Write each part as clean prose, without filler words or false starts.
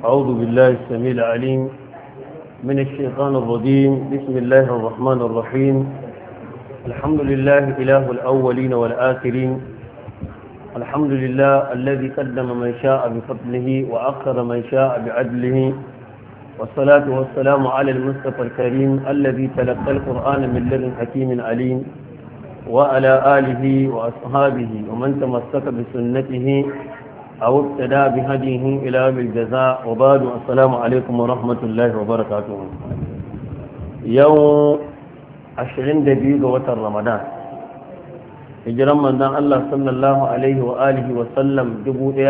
أعوذ بالله السميع العليم من الشيطان الرجيم. بسم الله الرحمن الرحيم. الحمد لله إله الأولين والآخرين. الحمد لله الذي قدم من شاء بفضله وأخر من شاء بعدله، والصلاة والسلام على المصطفى الكريم الذي تلقى القرآن من لدن حكيم عليم، وعلى آله وأصحابه ومن تمسك بسنته أو ابتدى بهديه إلى بالجزاء، وبعد. السلام عليكم ورحمة الله وبركاته. يوم 22 وتر رمضان، hijiran manzon Allah sallallahu alaihi wa alihi wa sallam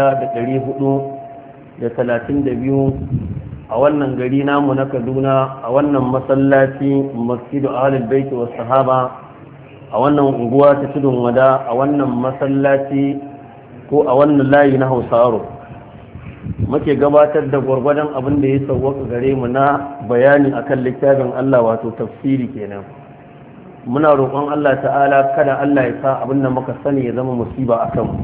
1432 a wannan gari namu na Kaduna, a wannan masallaci Masjidu Ahlul Bait was Sahaba, a wannan unguwa ta Tudun Wada, a wannan masallaci ko a wannan layi na Hausaro muke gabatar da gwargwadon abin da ya sauwaka gare mu na bayani akan littafin Allah, wato tafsiri kenan. Muna roƙon Allah ta'ala kada Allah ya sa abin da muka sani ya zama musiba a kanmu.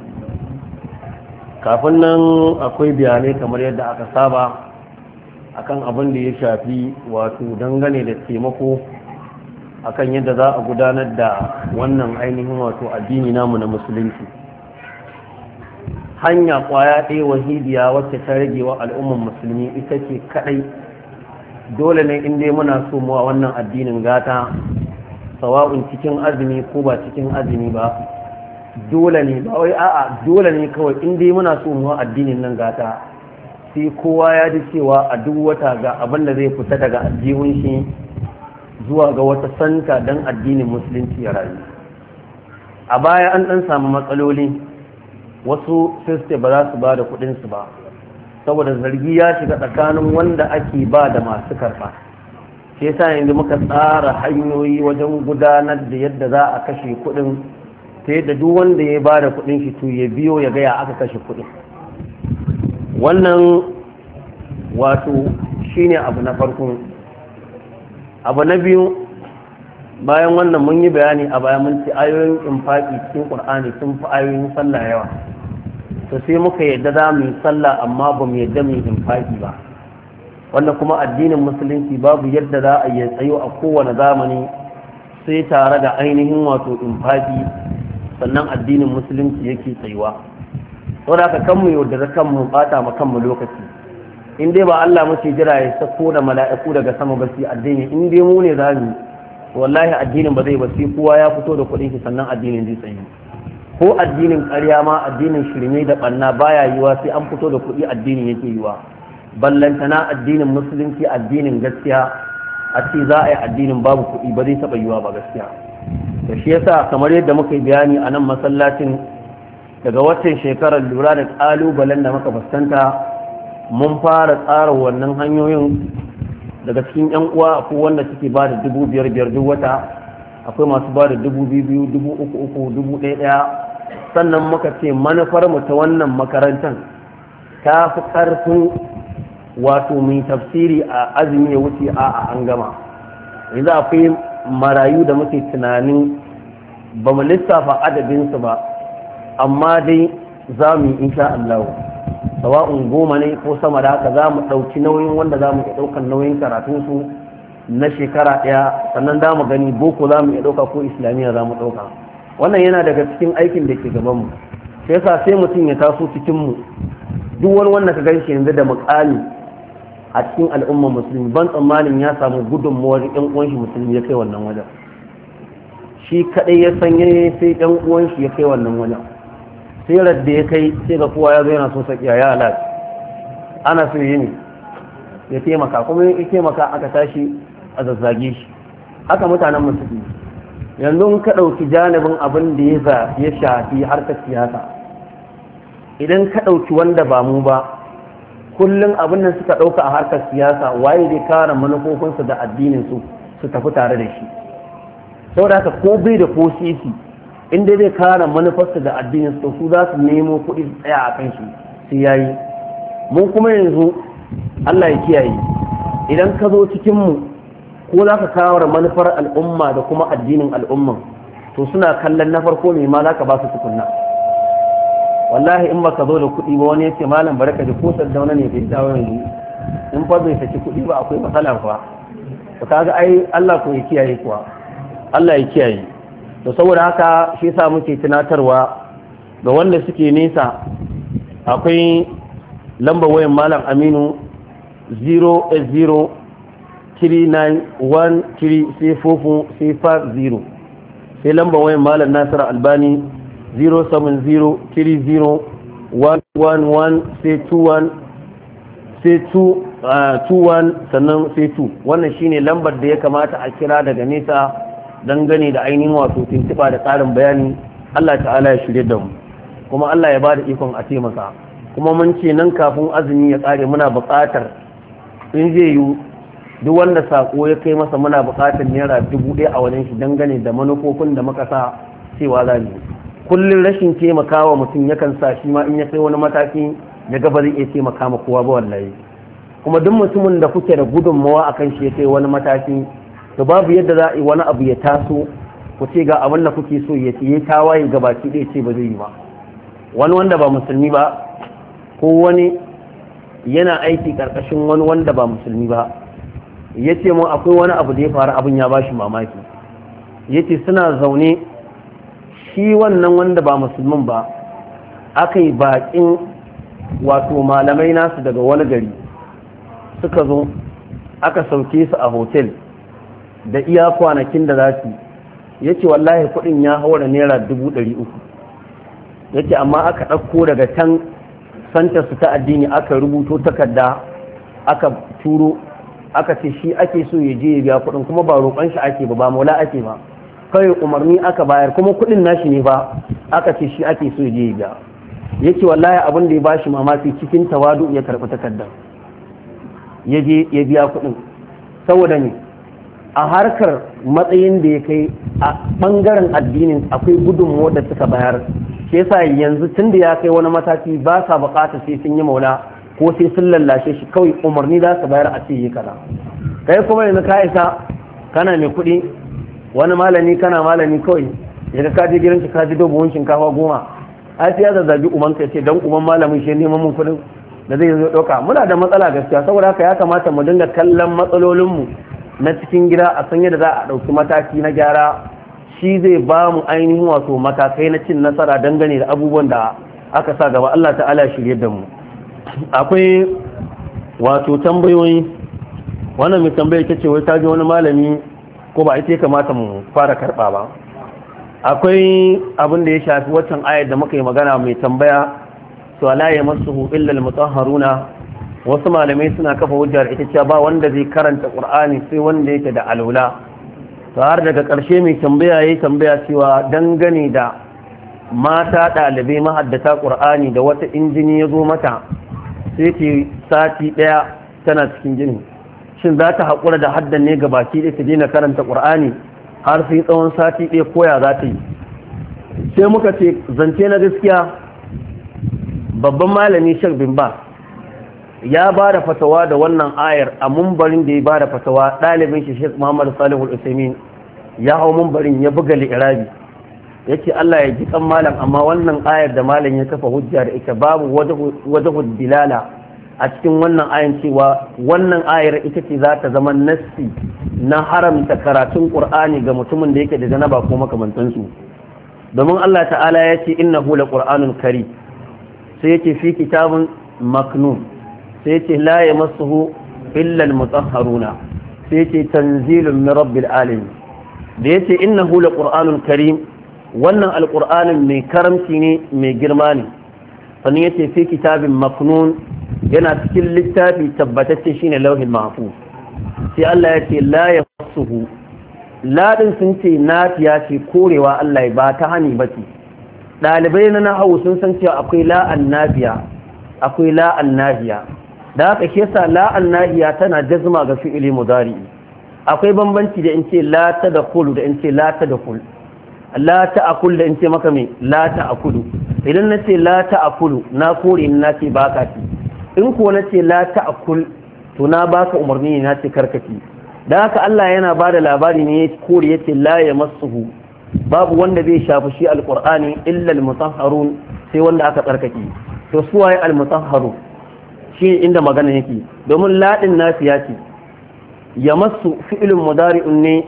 Kafin nan akwai bayanai kamar yadda aka saba akan abin da ya shafi wato dangane da taimako akan yadda za a gudanar da wannan ainihin wato addini namu na musulunci. Hanya kwaya ɗaya wahidiya wacce ta rage wa al'ummar musulmi ita ce kaɗai. Dole ne in dai muna so mu a wannan addinin gata, sawa'un cikin azumi ko ba cikin azumi ba, dole ne ba wai a'a dole ne kawai in dai muna so mu addinin nan gata, sai kowa ya ji cewa a duk wata ga abin da zai fita daga aljihun shi zuwa ga wata santa don addinin musulunci ya rayu. A baya an ɗan samu matsaloli, wasu siste ba za su ba da kuɗinsu ba saboda zargi ya shiga tsakanin wanda ake ba da masu karɓa. sai sa yanzu muka tsara hanyoyi wajen gudanar da yadda za a kashe kuɗin, ta yadda duk wanda ya ba da kuɗin shi to ya biyo ya gaya aka kashe kuɗin. Wannan wato shine abu na farko. Abu na biyu, bayan wannan mun yi bayani a baya, mun ci ayoyin infaki cikin Qur'ani sun fi ayoyin sallah yawa, to sai muka yadda za mu yi sallah amma ba mu yadda mu yi infaki ba. wannan kuma addinin musulunci babu yadda za a yi tsayo a kowane zamani sai tare da ainihin wato infaki, sannan addinin musulunci yake tsayuwa. saboda haka kanmu yaudara kanmu bata ma kanmu lokaci. in dai ba Allah mace jira ya sako da mala'iku daga sama ba sai addini, in dai mu ne zamu wallahi addinin ba zai ba sai kowa ya fito da kuɗin shi sannan addinin zai tsayi. ko addinin ƙarya ma, addinin shirme da ɓanna baya yiwa sai an fito da kuɗi addinin yake yiwa. ballantana addinin musulunci, addinin gaskiya, a ce za a yi addinin babu kuɗi ba zai taɓa yiwa ba gaskiya. da shi yasa kamar yadda muka yi bayani a nan masallacin, daga watan shekarar lura da ƙalubalen da muka fuskanta, mun fara tsara wannan hanyoyin. daga cikin 'yan uwa akwai wanda suke ba da 5,500 duk wata, akwai masu ba da 2,000, 3,300, 1,000. sannan muka ce manufar mu ta wannan makarantar ta fi ƙarfin wato mai tafsiri a azumi ya wuce a an gama. yanzu akwai marayu da muke tunanin ba mu lissafa adadinsu ba, amma dai za mu yi insha Allah, sawa'un 10 ne ko sama da haka, za mu ɗauki nauyin wanda za mu iya ɗaukar nauyin karatunsu na shekara ɗaya, sannan za mu gani boko za mu iya ɗauka ko islamiyya za mu ɗauka. wannan yana daga cikin aikin da ke gabanmu. sai yasa sai mutum ya taso cikinmu, duk wani wanda ka gan shi yanzu da muƙami a cikin al'ummar musulmi, ban tsammanin ya samu gudunmuwar ɗan uwan shi musulmi ya kai wannan wajen. shi kaɗai ya sanya sai ɗan uwan shi ya kai wannan wajen. sai radda ya kai sai ga kowa ya zo yana so sakiya ya halat, ana so yi ne ya taimaka, kuma ya taimaka aka tashi a zazzage shi. haka mutanen musulmi yanzu ka ɗauki janibin abin da ya shafi harkar siyasa, idan ka ɗauki wanda ba mu ba, kullum abin da suka ɗauka a harkar siyasa waye zai kare manufofinsu da addininsu su tafi tare da shi. saboda haka ko bai da ko sisi, inda zai kare manufarsu da addininsu su za su nemo kuɗi su tsaya a kan shi sai yayi. mun kuma yanzu Allah ya kiyaye, idan ka zo cikinmu ko za ka kawo manufar al'umma da kuma addinin al'umman, to suna kallon na farko ne ma za ka ba su tukunna. wallahi in baka zo da kuɗi ba wani yace malam baraka da ko saddauna ne bai dawo yanzu in fa bai saki kuɗi ba akwai matsala fa to kaga ai Allah ko ya kiyaye kuwa Allah ya kiyaye to saboda haka shi yasa muke tunatarwa ga wanda suke nesa akwai lambar wayan malam Aminu 08039133450 sai lambar wayan malam Nasir Albani 070301111 sai 21 sannan sai 2 wannan shine lambar da ya kamata a kira daga nesa dangane da ainihin wato tuntuɓa da tsarin bayani. Allah ta'ala ya shirye da mu kuma Allah ya bada ikon a taimaka kuma mun ce nan kafin azumi ya tsare muna buƙatar in zai yi duk wanda sako ya kai masa muna buƙatar naira 1000 a wajen shi dangane da manufofin da muka sa cewa za mu kullum rashin taimakawa mutum yakan sa shi ma in ya kai wani mataki ya ga ba zai iya taimaka ma kowa ba wallahi kuma duk mutumin da kuke da gudunmawa akan shi ya kai wani mataki to babu yadda za a yi wani abu ya taso ku ce ga abin da kuke so ya ce tawaye ga baki ɗaya ce ba zai yi ba wani wanda ba musulmi ba ko wani yana aiki ƙarƙashin wani wanda ba musulmi ba ya ce mun akwai wani abu da ya faru abin ya ba shi mamaki ya ce suna zaune shi wannan wanda ba musulmin ba aka yi baƙin wato malamai nasu daga wani gari suka zo aka sauke su a hotel da iya kwanakin da za su ya ce wallahi kudin ya haura naira 300,000 ya ce amma aka ɗauko daga can santarsu ta addini aka rubuto takarda aka turo aka ce shi ake so ya je ya biya kudin kuma ba roƙon shi ake ba maula ake ba kawai umarni aka bayar kuma kudin nashi ne ba aka ce shi ake so ya je ya biya ya ce wallahi abin da ya ba shi mamaki cikin tawadu ya karɓi takardar ya je ya biya kudin saboda ne a harkar matsayin da ya kai a ɓangaren addinin akwai gudunmuwa da suka bayar shi yasa yanzu tun da ya kai wani mataki ba sa bukatar sai sun yi maula ko sai sun lallashe shi kawai umarni za su bayar a ce yi kaza kai kuma yanzu ka isa kana mai kuɗi wani malami kana malami kawai ya ka je gidan ka ji dobuwan shinkafa 10 ai sai ya zazzabi uban ka ce dan uban malamin shi neman mun kuɗin da zai zo ɗauka muna da matsala gaskiya saboda haka ya kamata mu dinga kallon matsalolinmu na cikin gida a san yadda za a ɗauki mataki na gyara shi zai ba mu ainihin wato matakai na cin nasara dangane da abubuwan da aka sa gaba Allah ta'ala shirye da mu akwai wato tambayoyi wannan mai tambaya ita ce wai ta ji wani malami ko ba ita ya kamata mu fara karɓa ba akwai abin da ya shafi waccan ayar da muka yi magana mai tambaya to la yamassuhu illa al-mutahharuna wasu malamai suna kafa hujjar ita cewa ba wanda zai karanta qur'ani sai wanda yake da alula to har daga ƙarshe mai tambaya yayi tambaya cewa dangane da mata ɗalibai mahaddata qur'ani da wata injini ya zo mata sai ce sati ɗaya tana cikin jini shin za ta haƙura da haddan ne ga baki ɗaya ta daina karanta qur'ani har sai tsawon sati ɗaya koya za ta yi sai muka ce zance na gaskiya babban malami Sheikh bin Baz ya ba da fatawa da wannan ayar a mumbarin da ya ba da fatawa ɗalibin shi Sheikh Muhammad Salih Al-Usaimin ya hau mumbarin ya buga li'irabi yace Allah ya ji kan malam amma wannan ayar da malam ya kafa hujja da ita babu wajhu dilala a cikin wannan ayar cewa wannan ayar ita ce za ta zama nassi na haramta karatun Qur'ani ga mutumin da yake da janaba ko makamantansu domin Allah ta'ala ya ce innahu laqur'anun karim sai yake fi kitabun maknun sai ce la yamassuhu illa al-mutahharuna sai ce tanzilun min rabbil alamin da yace innahu laqur'anun karim wannan alqur'anin mai karamci ne mai girma ne sannan yace fi kitabin maknun yana cikin littafi tabbatacce shine lauhin mahfuz sai Allah yace la yamassuhu ladin sun ce nafiya ce korewa Allah ba ta hani bace dalibai na nahawu sun san cewa akwai la'an nafiya akwai la'an nafiya da haka shi yasa la'an nahiya tana jazma ga fi'ili mudari akwai bambanci da in ce la tadkhulu da in ce la tadkhul la ta'kul da in ce maka me la ta'kulu idan nace la ta'kulu na kore in nace baka ci in ko nace la ta'kul to na baka umarni ne nace karkaci da haka Allah yana bada labari ne kore yace la yamassuhu babu wanda zai shafi shi alqur'ani illa almutahharun sai wanda aka tsarkake. to suwaye al-mutahharu shi inda magana yake, domin ladin nafiya ce yamassu fi'lun mudari'un ne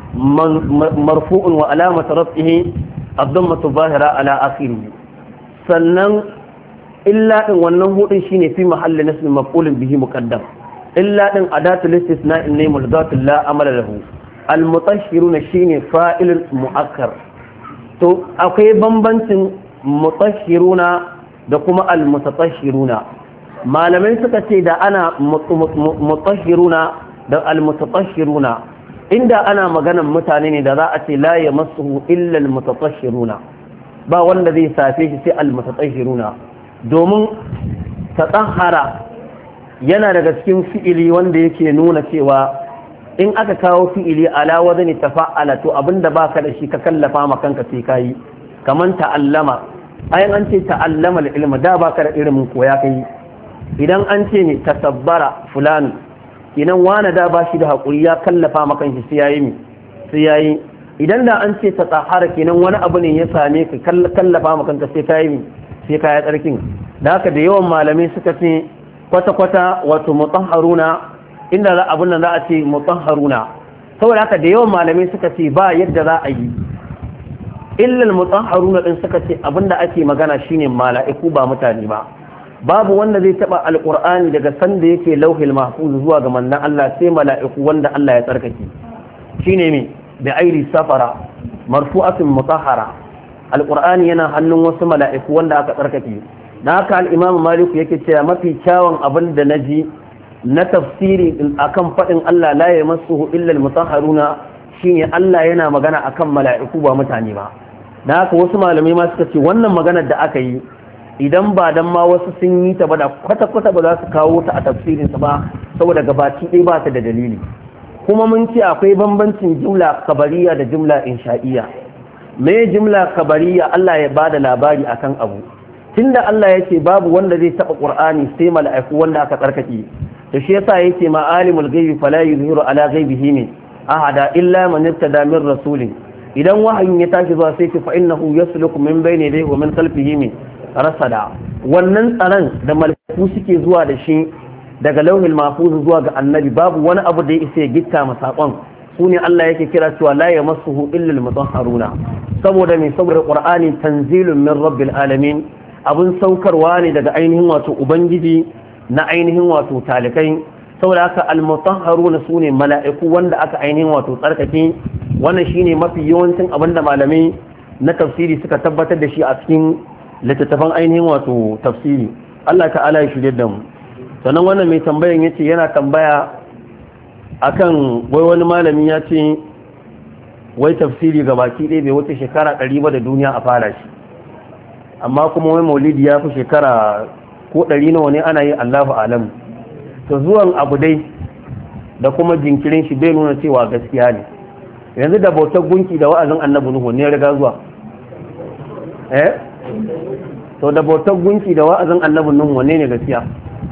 marfu'un wa alamatu raf'ihi ad-dammatu zahira ala akhirih. sannan illa din wannan hudin shine fi mahalli nasb maf'ulun bihi muqaddam. illa din adatul istisna'in ne mulgatul la amala lahu. al-mutahhiruna shine fa'ilun mu'akkar. to akwai bambancin mutahhiruna da kuma al-mutatahhiruna. malamai suka ce da ana mutahhiruna da al-mutatahhiruna, inda ana maganan mutane ne da za a ce la yamassuhu illa al-mutatahhiruna, ba wanda zai safe shi sai al-mutatahhiruna, domin tatahhara yana daga cikin fi'ili wanda yake nuna cewa in aka kawo fi'ili ala wazni tafa'ala to abinda baka da shi ka kallafa ma kanka sai kai. kaman ta'allama, ayan an ce ta'allama al-ilma, da baka da ilimin koya kai. idan an ce ne tasabbara fulani, idan wani da ba shi da haƙuri ya kallafa ma kanshi sai yayi. idan da an ce ta tsahara kenan wani abu ne ya same ka kallafa ma kanka sai kayi tsarkin. da haka da yawan malamai suka ce kwata-kwata wato mutahharuna, inda za abun nan za a ce mutahharuna, saboda haka da yawan malamai suka ce ba yadda za a yi illal mutahharuna din suka ce abinda ake magana shine mala'iku ba mutane ba. babu wanda zai taba alqur'ani daga sanda yake lauhil mahfuz zuwa ga manzon Allah sai mala'iku wanda Allah ya tsarkake. shine me da airi safara marfu'atun mutahhara. alqur'ani yana hannun wasu mala'iku wanda aka tsarkake. dan haka al-imam malik yake cewa mafi kyawun abin da naji na tafsiri akan fadin Allah la yamassuhu illa al-mutahharuna shine Allah yana magana akan mala'iku ba mutane ba. dan haka wasu malamai ma suka ce wannan maganar da aka yi idan ba dan ma wasu sun yi ta ba da kwata-kwata ba za su kawo ta a tafsirinsa ba, saboda gabaci ɗaya ba ta da dalili. kuma mun ce akwai bambancin jumla kabariya da jumla insha'iyya. me jumla kabariya? Allah ya bada labari akan abu. tunda Allah ya ce babu wanda zai taba Qur'ani sai mala'iku wanda aka tsarkake, da shi yasa yake ma alimul ghaibi fala yuzhiru ala ghaibihi min ahada illa man irtada min rasulin. idan wahayin ya tashi zuwa sai ce fa innahu yasluku min bayni yadayhi wa min khalfihi min rasada. wannan tsaron da mala'iku suke zuwa da shi daga lauhil mahfuz zuwa ga annabi babu wani abu da ya isa ya gitta ma sakon. sune Allah yake kira cewa la yamassuhu illa al-mutahharuna, saboda me? saboda qur'ani tanzilun min rabbil alamin, abun saukarwa ne daga ainihin wato ubangiji na ainihin wato talikai. saboda haka al-mutahharuna sune mala'iku wanda aka ainihin wato tsarkake. wannan shine mafi yawancin abinda malamai na tafsiri suka tabbatar da shi a cikin littattafan ainihin wato tafsiri. Allah ta'ala ya shirye da mu. sannan wannan mai tambayan yace yana tambaya akan wai wani malami ya ce wai tafsiri ga baki ɗaya bai wuce shekara 100 ba da duniya a fara shi, amma kuma wai maulidi ya fi shekara ko 100 nawa ne ana yi, Allahu alam. to zuwan abu dai da kuma jinkirin shi bai nuna cewa gaskiya ne. yanzu da bautar gunki da wa'azin annabi Nuhu ne riga zuwa to da bautar gunki da wa'azin annabi Nuhu wanne ne gaskiya?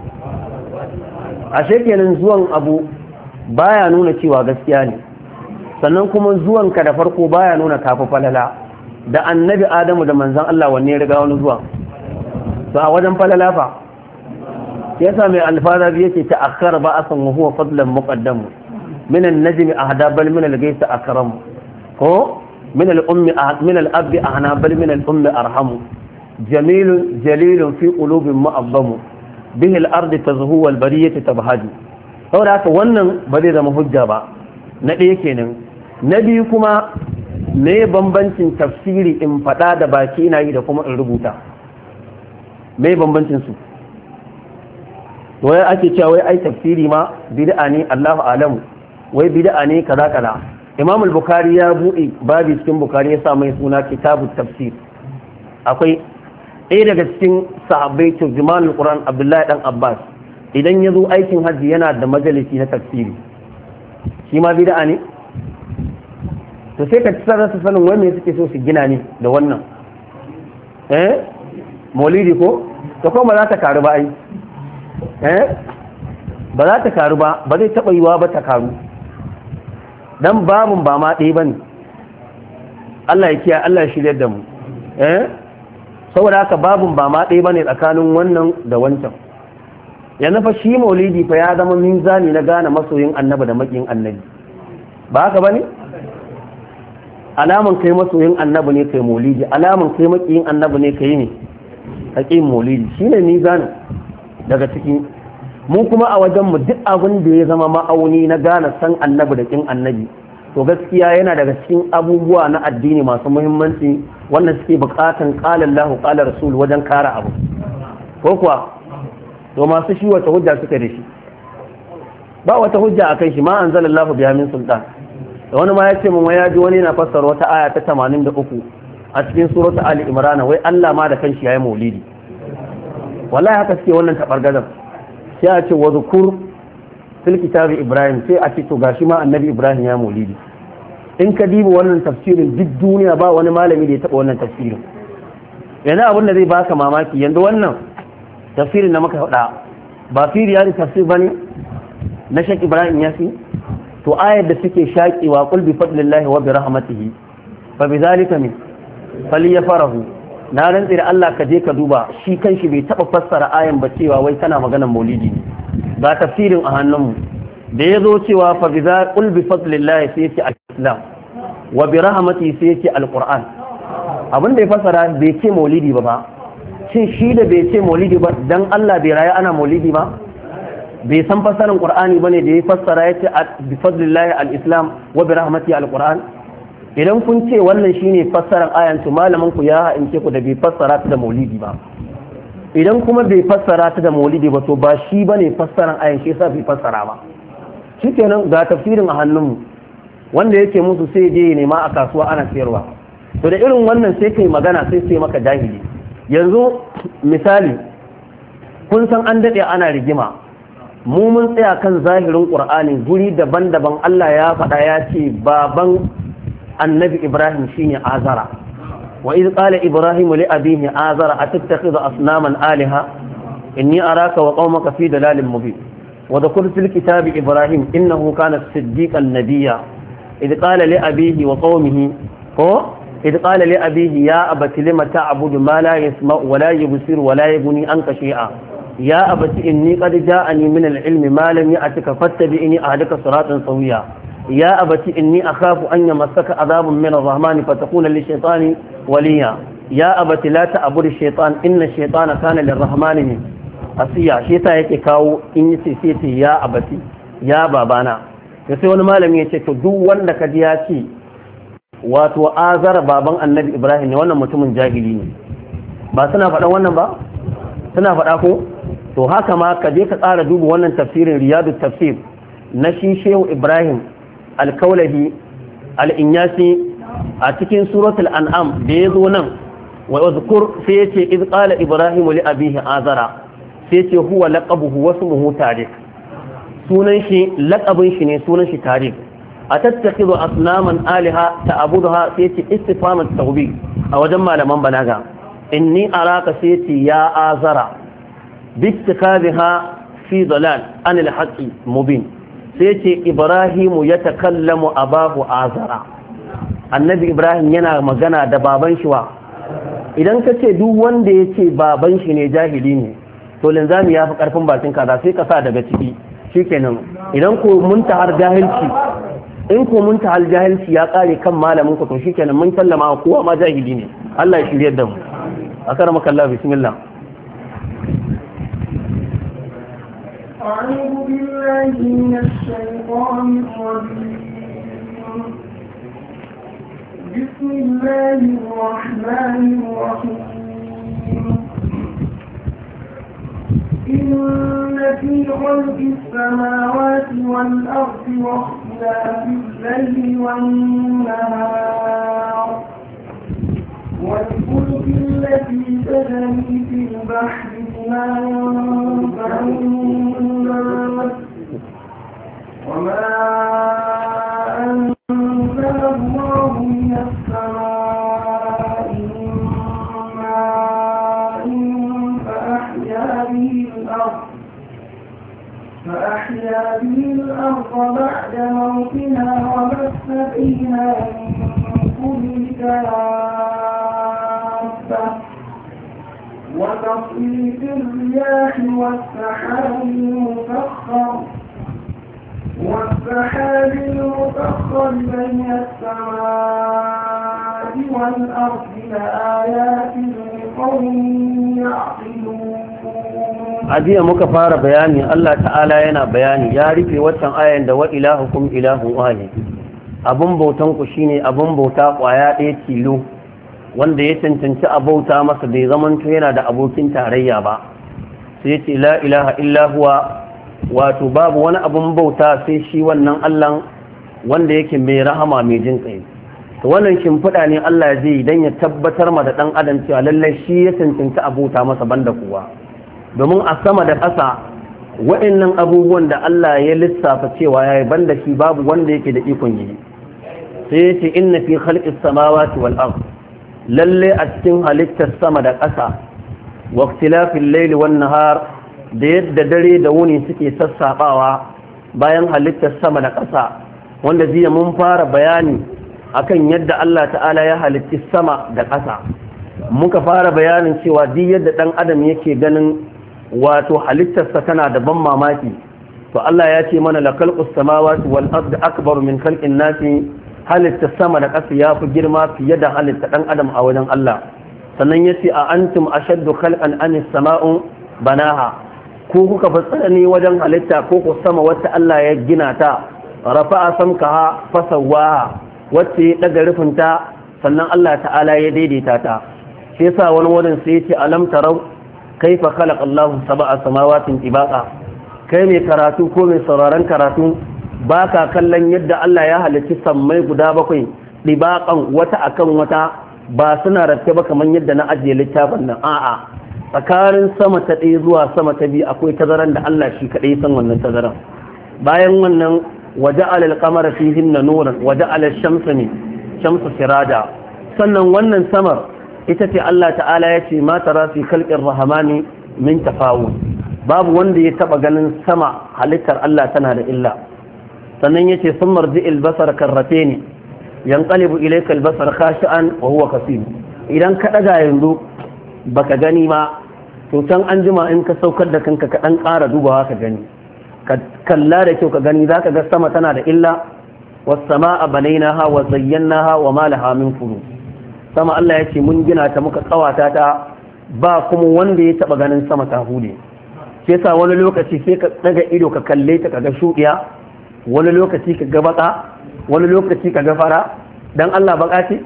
ashe kenan zuwan abu baya nuna cewa gaskiya ne. sannan kuma zuwanka da farko baya nuna kafa falala. da annabi Adamu da manzon Allah wanne ya riga wani zuwa? to a wajen falala fa yasa mai alfada yake ta akhara ba asan wa huwa fadlan muqaddam min an-najmi ahda bal min al-ghayth akram ko min al-ummi min al-abi ahna bal min al-ummi arhamu jamilun jalilun fi qulubin mu'azzamu bihi al-ard tazhu wal bariyah tabhaju. saboda haka wannan ba zai zama hujja ba. na ɗaya kenan. na biyu kuma me bambancin tafsiri in faɗa da baki ina yi da kuma in rubuta? me bambancin su? wai ake cewa wai ai tafsiri ma bid'a ne, Allahu alamu, wai bid'a ne kaza kaza. Imam al-Bukhari ya buɗe babu cikin Bukhari ya sa mai suna kitabut tafsir. akwai ɗaya daga cikin sahabbai turjumanul Qur'an Abdullahi dan Abbas, idan ya zo aikin hajji yana da majalisi na tafsiri. shi ma bid'a ne? to sai ka tsara su sanin wai me suke so su gina ne da wannan maulidi ko to kuma za ta karu ba ai ba za ta karu ba zai taba yiwa ba ta karu dan babun ba ma ɗaya bane. Allah ya kiyaye, Allah ya shirye da mu saboda haka babun ba ma ɗaya bane tsakanin wannan da wancan. Yanzu fa shi maulidi fa ya zama mizani na gane masoyin annabi da makiyin annabi, ba haka bane? Alaman kai masoyin annabi ne kai maulidi, alaman kai makiyin annabi ne kai ne haƙin maulidi, shine mizanin daga cikin mu. kuma a wajen mu duk abin da ya zama ma'auni na gane san annabi da kin annabi, to gaskiya yana daga cikin abubuwa na addini masu muhimmanci wanda suke buƙatan qala Allahu qala Rasul wajen kare abu, ko kuwa to masu shi wata hujja suka da shi? Ba wata hujja akan shi, ma anzalallahu biha min sultan. Da wani ma ya ce mun ya ji wani na fassara wata aya ta 83 a cikin surata Ali Imran, wai Allah ma da kanshi yayi maulidi. Wallahi haka suke wannan tabargazan. Sai a ce wa zukur fil kitabi Ibrahim, sai a ce to gashi ma annabi Ibrahim ya maulidi. In ka diba wannan tafsirin duk duniya ba wani malami da ya taba wannan tafsirin. Yanzu abin da zai baka mamaki, yanzu wannan tafsirin da muka faɗa ba fi riyadi tafsir bane na Sheikh Ibrahim Yasi, to ayar da suke shaƙewa qul bi fadlillahi wa bi rahmatihi fa bi zalika min falyafrahu, na rantsi da Allah ka je ka duba, shi kanshi bai taba fassara ayan ba cewa wai tana maganar maulidi ne. Ga tafsirin a hannunmu da ya zo cewa fa bi qul bi fadlillahi sai yake al-islam wa bi rahmatihi sai yake al-qur'an. Abin da ya fassara bai ce maulidi ba, shin shi da bai ce maulidi ba dan Allah bai rayu ana maulidi ba? Bai san fassarar qur'ani bane da ya fassara yace bi fadlillahi al-islam wa bi rahmatihi al-qur'an? Idan kun ce wannan shine fassarar ayan, to malamin ku ya ha'ince ku da bai fassara ta da maulidi ba. Idan kuma bai fassara ta da maulidi ba, to ba shi bane fassarar ayan, shi yasa bai fassara ba. Shikenan ga tafsirin a hannunmu, wanda yake musu sai je nema a kasuwa ana sayarwa. To da irin wannan sai kai magana sai maka jahili. Yanzu misali, kun san an dade ana rigima, mu mun tsaya kan zahirin qur'ani guri daban-daban. Allah ya faɗa ya ce baban annabi Ibrahim shine Azara, wa iz qala Ibrahim li abihi Azara atattakhidhu asnaman alaha inni araka wa qaumaka fi dalalin mubin. wa dhkur fil kitabi Ibrahim innahu kana siddiqan nabiyya iz qala li abihi wa qaumihi إذ قال لأبيه يا أبت لم تعبد ما لا يسمع ولا يبصر ولا يغني عنك شيئا يا أبت إني قد جاءني من العلم ما لم يأتك فاتبعني أهدك صراطا سويا يا أبت إني أخاف أن يمسك عذاب من الرحمن فتكون للشيطان وليا يا أبت لا تعبد الشيطان إن الشيطان كان للرحمن عصيا شيطان yake kawo in yace sai ce ya abati ya babana, sai wani malami yace to duk wanda kaji ya ce wato Azara baban annabi Ibrahim ne, wannan mutumin jahili ne. Ba suna faɗan wannan ba? Suna faɗa ko? To haka ma ka je ka tsara duba wannan tafsirin Riyadu Tafsir na shi Shehu Ibrahim Al-Kaulahi Al-Inyasi a cikin suratul An'am da ya zo nan, wa uzkur sai yace iz qala Ibrahim li abihi Azara, sai yace huwa laqabuhu wa ismuhu Tariq, sunan shi laqabin shi ne, sunan shi Tariq. أتتخذ أصناما آلهة تعبدها سيتي استفهام التوبيخ أو جمع لمن بلغا إني أراك سيتي يا آزرا باتخاذها في ضلال عن الحق مبين. سيتي إبراهيم يتكلم أباه آزرا، النبي إبراهيم ينا مغنى دبابان شوا. idan ka ce duk wanda ya ce baban shi ne jahili ne, to linzami ya fi karfin bakin kaza, sai ka sa daga ciki shikenan. Idan ko muntahar jahilci, in ko muntahar jahilci ya kare kan malamin ku, to shikenan mun sallama kowa ma jahili ne. Allah ya shiryar da mu. akaramaka Allah, bismillah. أعوذ بالله من الشيطان الرجيم. بسم الله الرحمن الرحيم. إن في خلق السماوات والأرض واختلاف الليل والنهار والفلك التي تجري في البحر بما ينفع الناس وما أنزل الله من السماء من ماء فأحيا به الأرض بعد موتها وبث فيها من كل دابة وتصريف الرياح والسحاب المسخر بين السماء والأرض لآيات لقوم يعقلون. ajiya muka fara bayani Allah ta'ala yana bayani ya rufe waccan ayan da wa ilahukum ilahun wahid, abun bautan ku shine abun bauta kwaya ɗaya tilo wanda ya cancanci a bauta masa bai zamanto yana da abokin tarayya ba. sai ce la ilaha illa huwa, wato babu wani abun bauta sai shi wannan Allah wanda yake mai rahama mai jin kai. to wannan shimfiɗa ne Allah zai dan ya tabbatar ma da ɗan adam cewa lallai shi ya cancanci a bauta masa banda kowa. domin a sama da ƙasa waɗannan abubuwan da Allah ya lissafa cewa yayi banda shi babu wanda yake da ikon yi. sai ya ce inna fi khalqis samawati wal ard, lalle a cikin halittar sama da ƙasa, wa ikhtilafil layli wan nahar, da yadda dare da wuni suke sassabawa bayan halittar sama da ƙasa, wanda jiya mun fara bayani akan yadda Allah ta'ala ya halitti sama da ƙasa. muka fara bayanin cewa duk yadda ɗan adam yake ganin wato halittarsa tana da ban mamaki, to Allah ya ce mana la khalqus samawati wal ardi akbaru min khalqin nasi, halitta sama da ƙasa ya fi girma fiye da halitta ɗan adam a wajen Allah. sannan ya ce a antum ashaddu khalqan anis sama'u banaha, ko kuka fi tsanani wajen halitta ko ku sama wacce Allah ya gina ta, rafa'a samkaha fasawwaha, wacce ya daga rufinta sannan Allah ta'ala ya daidaita ta. shi yasa wani wurin sai ya ce alam tarau kaifa khalaqa Allahu sab'a samawatin tibaqa, kai mai karatu ko mai sauraron karatu baka kallon yadda Allah ya halicci sammai guda bakwai dibaqan wata akan wata, ba suna rattaba kamar yadda na ajiye littafin nan. a'a, tsakanin sama ta ɗaya zuwa sama ta biyu akwai tazaran da Allah shi kaɗai san wannan tazaran. bayan wannan waja'ala al-qamara fihinna nuran waja'ala ash-shamsa siraja, sannan wannan samar ita ce Allah ta'ala ya ce ma tara fi khalqir rahmani min tafawun, babu wanda ya taba ganin sama halittar Allah tana da illa. sannan yace summa rji'il basara karratayn yanqalibu ilayka al-basar khashi'an wa huwa kasib, idan ka daga yanzu baka gani ma, to can an jima in ka saukar da kanka ka dan ƙara dubawa ka gani, ka kalla da kyau ka gani zaka ga sama tana da illa. was samaa banaynaha wa zayyanaha wa ma laha min furuj, sama Allah ya ce mun gina ta muka kawata ta, ba kuma wanda ya taba ganin sama ta hude. sai yasa wani lokaci sai ka daga ido ka kalle ta kaga shudiya, wani lokaci ka ga baka, wani lokaci ka ga fara. dan Allah baka ce,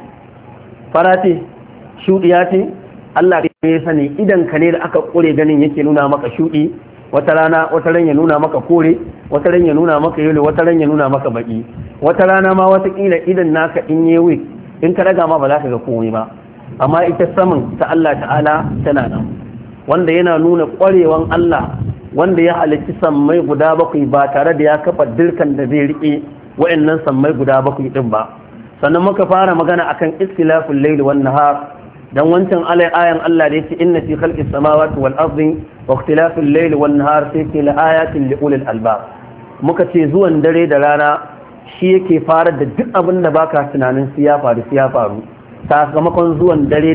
fara ce, shudiya ce, Allah ya sani. idan ka ne da aka kure ganin yake nuna maka shudi, wata rana wata ran ya nuna maka kore, wata ran ya nuna maka yelo, wata ran ya nuna maka baki, wata rana ma wata kila idan naka in yewi in ka daga ma ba za ka ga komai ba. amma ita saman ta Allah ta'ala tana nan, wanda yana nuna ƙwarewan Allah wanda ya halicci sammai guda bakwai ba tare da ya kafa dirkan da zai rike wa'annan sammai guda bakwai din ba. sannan muka fara magana akan ikhtilaful layli wan nahar, dan wancan ayan Allah da yake inna fi khalqis samawati wal ardi wa ikhtilafil layli wan nahar sai ke la ayatin li ulil albab. muka ce zuwan dare da rana shi yake fara da duk abin da baka tunanin su ya faru sakamakon zuwan dare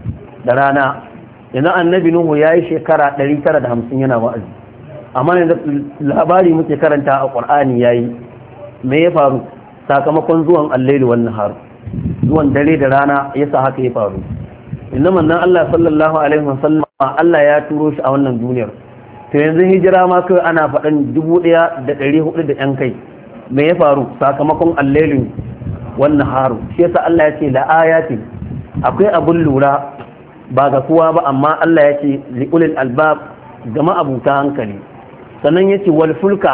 da rana. yanzu annabi Nuhu ya yi shekara 950 yana wa'azi, amma yanzu labari muke karanta a Qur'ani yayi me ya faru sakamakon zuwan al-layli wan nahar, zuwan dare da rana yasa haka ya faru. inna manna Allah sallallahu alaihi wasallam Allah ya turo shi a wannan duniyar, to yanzu hijira ma kai ana faɗan 1400 da yan kai. me ya faru sakamakon al-layli wan nahar. shi yasa Allah ya ce la ayatin, akwai abun lura ba ga kowa ba, amma Allah ya ce li ulil albab, ga ma'abuta hankali. sannan yace wal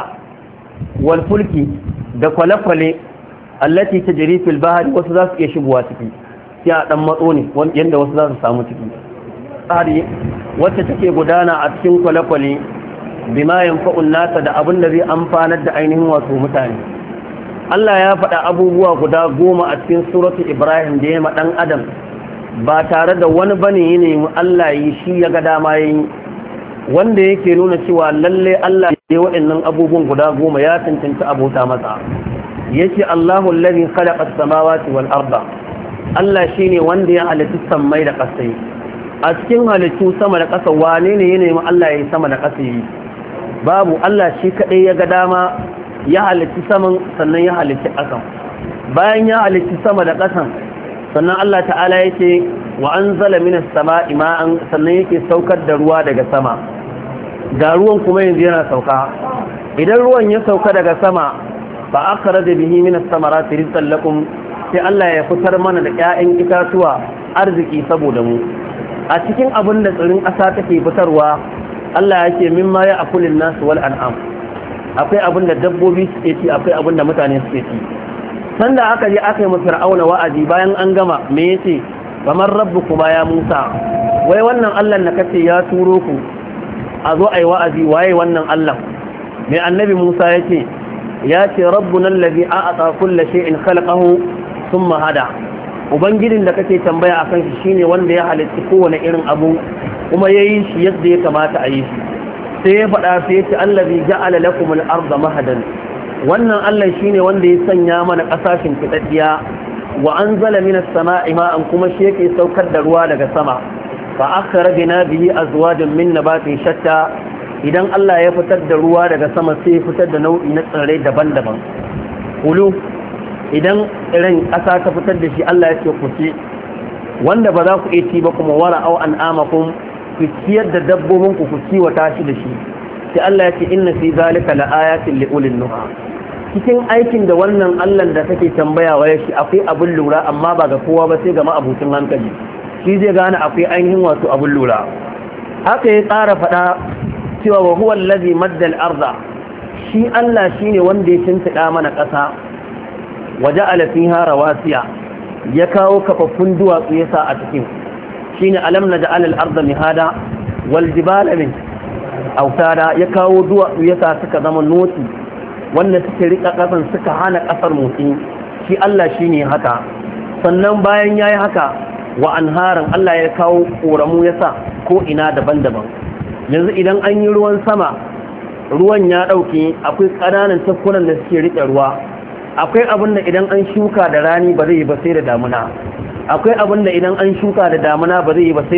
fulki da kwale-kwale allati tajri fil bahri, wasu za su iya shigowa ciki sai a dan matso ne yanda wasu za su samu ciki. tsari wacce take gudana a cikin kwale-kwale bima yanfa'un nasa, da abin da zai amfanar da ainihin wato mutane. Allah ya faɗa abubuwa guda 10 a cikin suratu Ibrahim da ya ma dan adam ba tare da wani bane ya nemi Allah yi shi ya ga dama yi, wanda yake nuna cewa lalle Allah ya waɗannan abubuwan guda 10 ya tantance abota masa. yace Allahu allazi khalaqa as-samawati wal arda, Allah shine wanda ya halitta sammai da ƙasai. a cikin halittu sama da ƙasa wane ne ya nemi Allah ya yi sama da ƙasa yi babu. Allah shi kaɗai ya ga dama ya halitti saman sannan ya halitti ƙasan. Bayan ya halitti sama da ƙasan sannan Allah ta'ala ya ce wa anzala minas sama'i ma'an, sannan yake saukar da ruwa daga sama. Ga ruwan kuma yanzu yana sauka. Idan ruwan ya sauka daga sama fa akhraja bihi minas samarati rizqan lakum, sai Allah ya fitar mana da ƴaƴan itatuwa arziki saboda mu. A cikin abin da tsirin ƙasa take fitarwa Allah ya ce mimma ya akulin nasu wal an'am, akwai abin da dabbobi suke ci, akwai abin da mutane suke ci. Sanda aka je aka yi mu fir'auna wa'azi bayan an gama me yace kamar rabbukuma ya Musa, wai wannan Allah da kace ya turo ku a zo ai wa'azi waye wannan Allah? mai annabi Musa yace ya ce rabbuna allazi a'ata kulli shay'in khalaqahu thumma hada, ubangijin da kake tambaya akan shi shine wanda ya halitta kowane irin abu kuma yayi shi yadda ya kamata a yi shi. Sai ya faɗa sai ya ce allazi ja'ala lakum al-ardha mahadan, wannan Allah shine wanda ya sanya mana ƙasashen fitaddiya, wa anzala minas sama'i ma'an, kuma shi yake saukar da ruwa daga sama. Fa akhrajna bihi azwajan min nabatin shatta, idan Allah ya fitar da ruwa daga sama sai ya fitar da nau'i na tsirrai daban-daban. Kulu, idan irin ƙasa ta fitar da shi Allah ya ce ku ci, wanda ba za ku iya ci ba kuma wara au an'amakum, ku ciyar da dabbobin ku kiwata shi da shi. Sai Allah ya ce inna fi zalika laayatin liulil nuha, cikin aikin da wannan Allah da kake tambaya wa shi akwai abin lura, amma ba ga kowa ba sai ga ma'abucin hankali, shi zai gane akwai ainihin wato abin lura. Haka ya tsara faɗa cewa wa huwa allazi madda al-arda, shi Allah shine wanda ya shimfiɗa mana ƙasa, waja'ala fiha rawasiya, ya kawo kafaffun duwatsu yasa a cikin, shine alam naj'al al-arda mihada wal jibala min autada, ya kawo duwatsu yasa suka zama noti wanda suke rika kasan suka hana kasar motsi. Shi Allah shine haka. Sannan bayan yayi haka wa anharan, Allah ya kawo koramu yasa ko ina daban-daban. Yanzu idan an yi ruwan sama, ruwan ya dauke, akwai ƙananan tafkunan da suke rike ruwa. Akwai abin da idan an shuka da rani ba zai yi ba sai da damuna, akwai abin da idan an shuka da damuna ba zai yi ba sai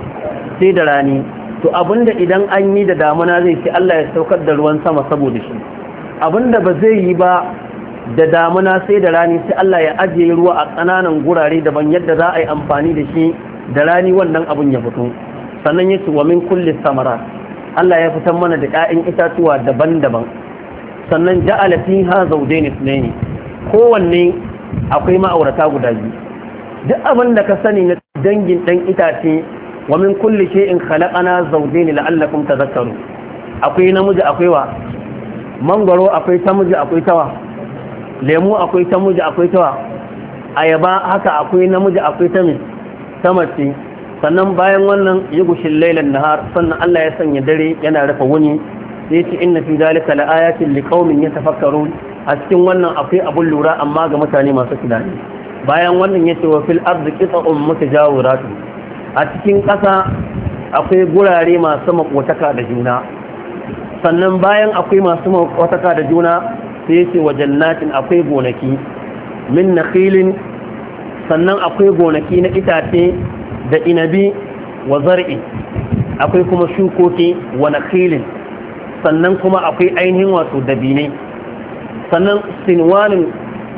da rani. To abin da idan an yi da damuna zai sai Allah ya saukar da ruwan sama saboda shi. Abin da ba zai yi ba da damuna sai da rani, sai Allah ya ajiye ruwa a ƙananan gurare daban yadda za a yi amfani da shi da rani wannan abin ya fito. Sannan ya ce wa min kulli samara, Allah ya fitar mana da 'ya'yan itatuwa daban-daban. Sannan ja'ala fiha zawjayn ithnayn, kowanne akwai ma'aurata guda biyu. Duk abin da ka sani na dangin dan itace, wa min kulli shay'in khalaqana zawjayn la'allakum tadhakkarun, akwai namiji akwai wa mangwaro, akwai tamiji akwai tawa, lemu akwai tamiji akwai tawa, ayaba haka akwai namiji akwai tamace. Sannan bayan wannan yugushin lailan nahar, sannan Allah ya sanya dare yana rufe wuni. Sai ce inna fi zalika laayatin liqaumin yatafakkarun, a cikin wannan akwai abun lura amma ga mutane masu tunani. Bayan wannan yace wa fil ardi qita'un mutajawiratun, a cikin ƙasa akwai gurare masu makotaka da juna. Sannan bayan akwai masu makotaka da juna sai yace wa jannatin, akwai gonaki min nakhilin, sannan akwai gonaki na itace da inabi wa zar'i, akwai kuma shukoki wa nakhilin, sannan kuma akwai ainihin wato dabine. Sannan sinwanin,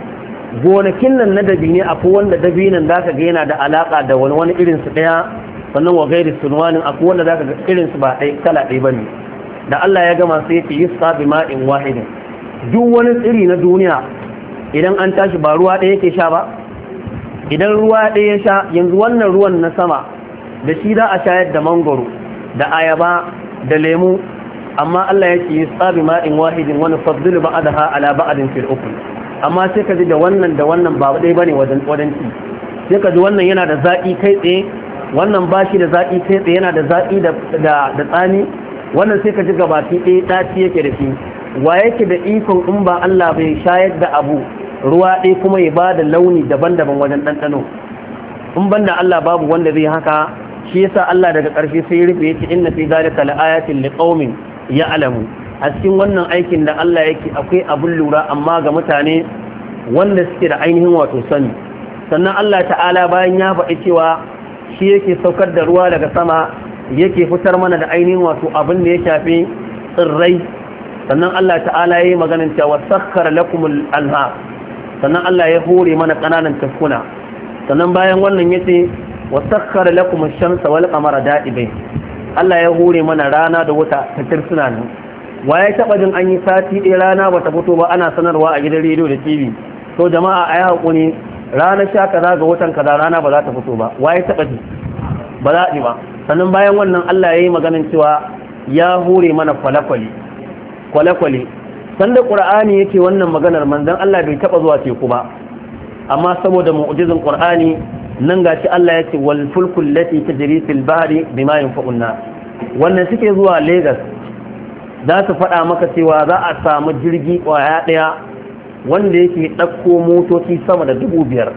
gonakin nan na dabine akwai wanda dabinan zaka ga yana da alaka da wani irin su daya, sannan wa gairi sinwanin akwai wanda zaka ga irin su ba dai kala ɗaya bane. Da Allah ya gama sai ya yusqa bi ma'in wahidin, duk wani tsiri na duniya idan an tashi ba ruwa ɗaya yake sha ba, idan ruwa ɗaya ya sha, yanzu wannan ruwan na sama da shi za a shayar da mangoro da ayaba da lemu, amma Allah ya ce yusqa bi ma'in wahidin wa nufaddilu ba'daha ala ba'din fil ukul. Amma sai ka ji da wannan ba ɗaya bane wajen ci. Sai ka ji wannan yana da zaƙi kai tsaye, wannan ba shi da zaƙi kai tsaye, yana da zaƙi da tsani, wannan sai ka ji gabaki ɗaya ɗaci yake da shi. Wa yake da ikon in ba Allah bai shayar da abu ruwa ɗaya kuma ya ba da launi daban-daban wajen ɗanɗano? In banda Allah babu wanda zai haka. Shi yasa Allah daga ƙarshe sai ya rufe yace inna fi zalika laayatin liqaumin ya'lamu, a cikin wannan aikin da Allah yake akwai abun lura amma ga mutane wanda suke da ainihin wato sani. Sannan Allah ta'ala bayan ya faɗi cewa shi yake saukar da ruwa daga sama yake fitar mana da ainihin wato abin da ya shafi tsirrai. Sannan Allah ta'ala ya yi maganin cewa sakkara lakumul anha, sannan Allah ya hore mana ƙananan tafkuna. Sannan bayan wannan yace wa sakkara lakumush shamsa wal qamara da'ibain, Allah ya hore mana rana da wata ta tirsuna nan. Waye taba jin an yi sati ɗaya rana bata fito ba ana sanarwa a gidan rediyo da TV? To jama'a ayi hakuri, ranar 19 ga watan kaza rana ba za ta fito ba. Waye taba ji? Ba za ji ba. Sannan bayan wannan Allah ya yi maganin cewa ya hore mana kwale-kwale. Sanda Qur'ani yake wannan maganar manzon Allah bai taba zuwa teku ba, amma saboda mu'jizin Qur'ani nan gashi Allah ya ce wal fulku allati tajri fil bahri bima yanfa'un nas. Wannan suke zuwa Lagos za su faɗa maka cewa za a samu jirgi ƙwaya ɗaya wanda yake ɗauko motoci sama da 5,000.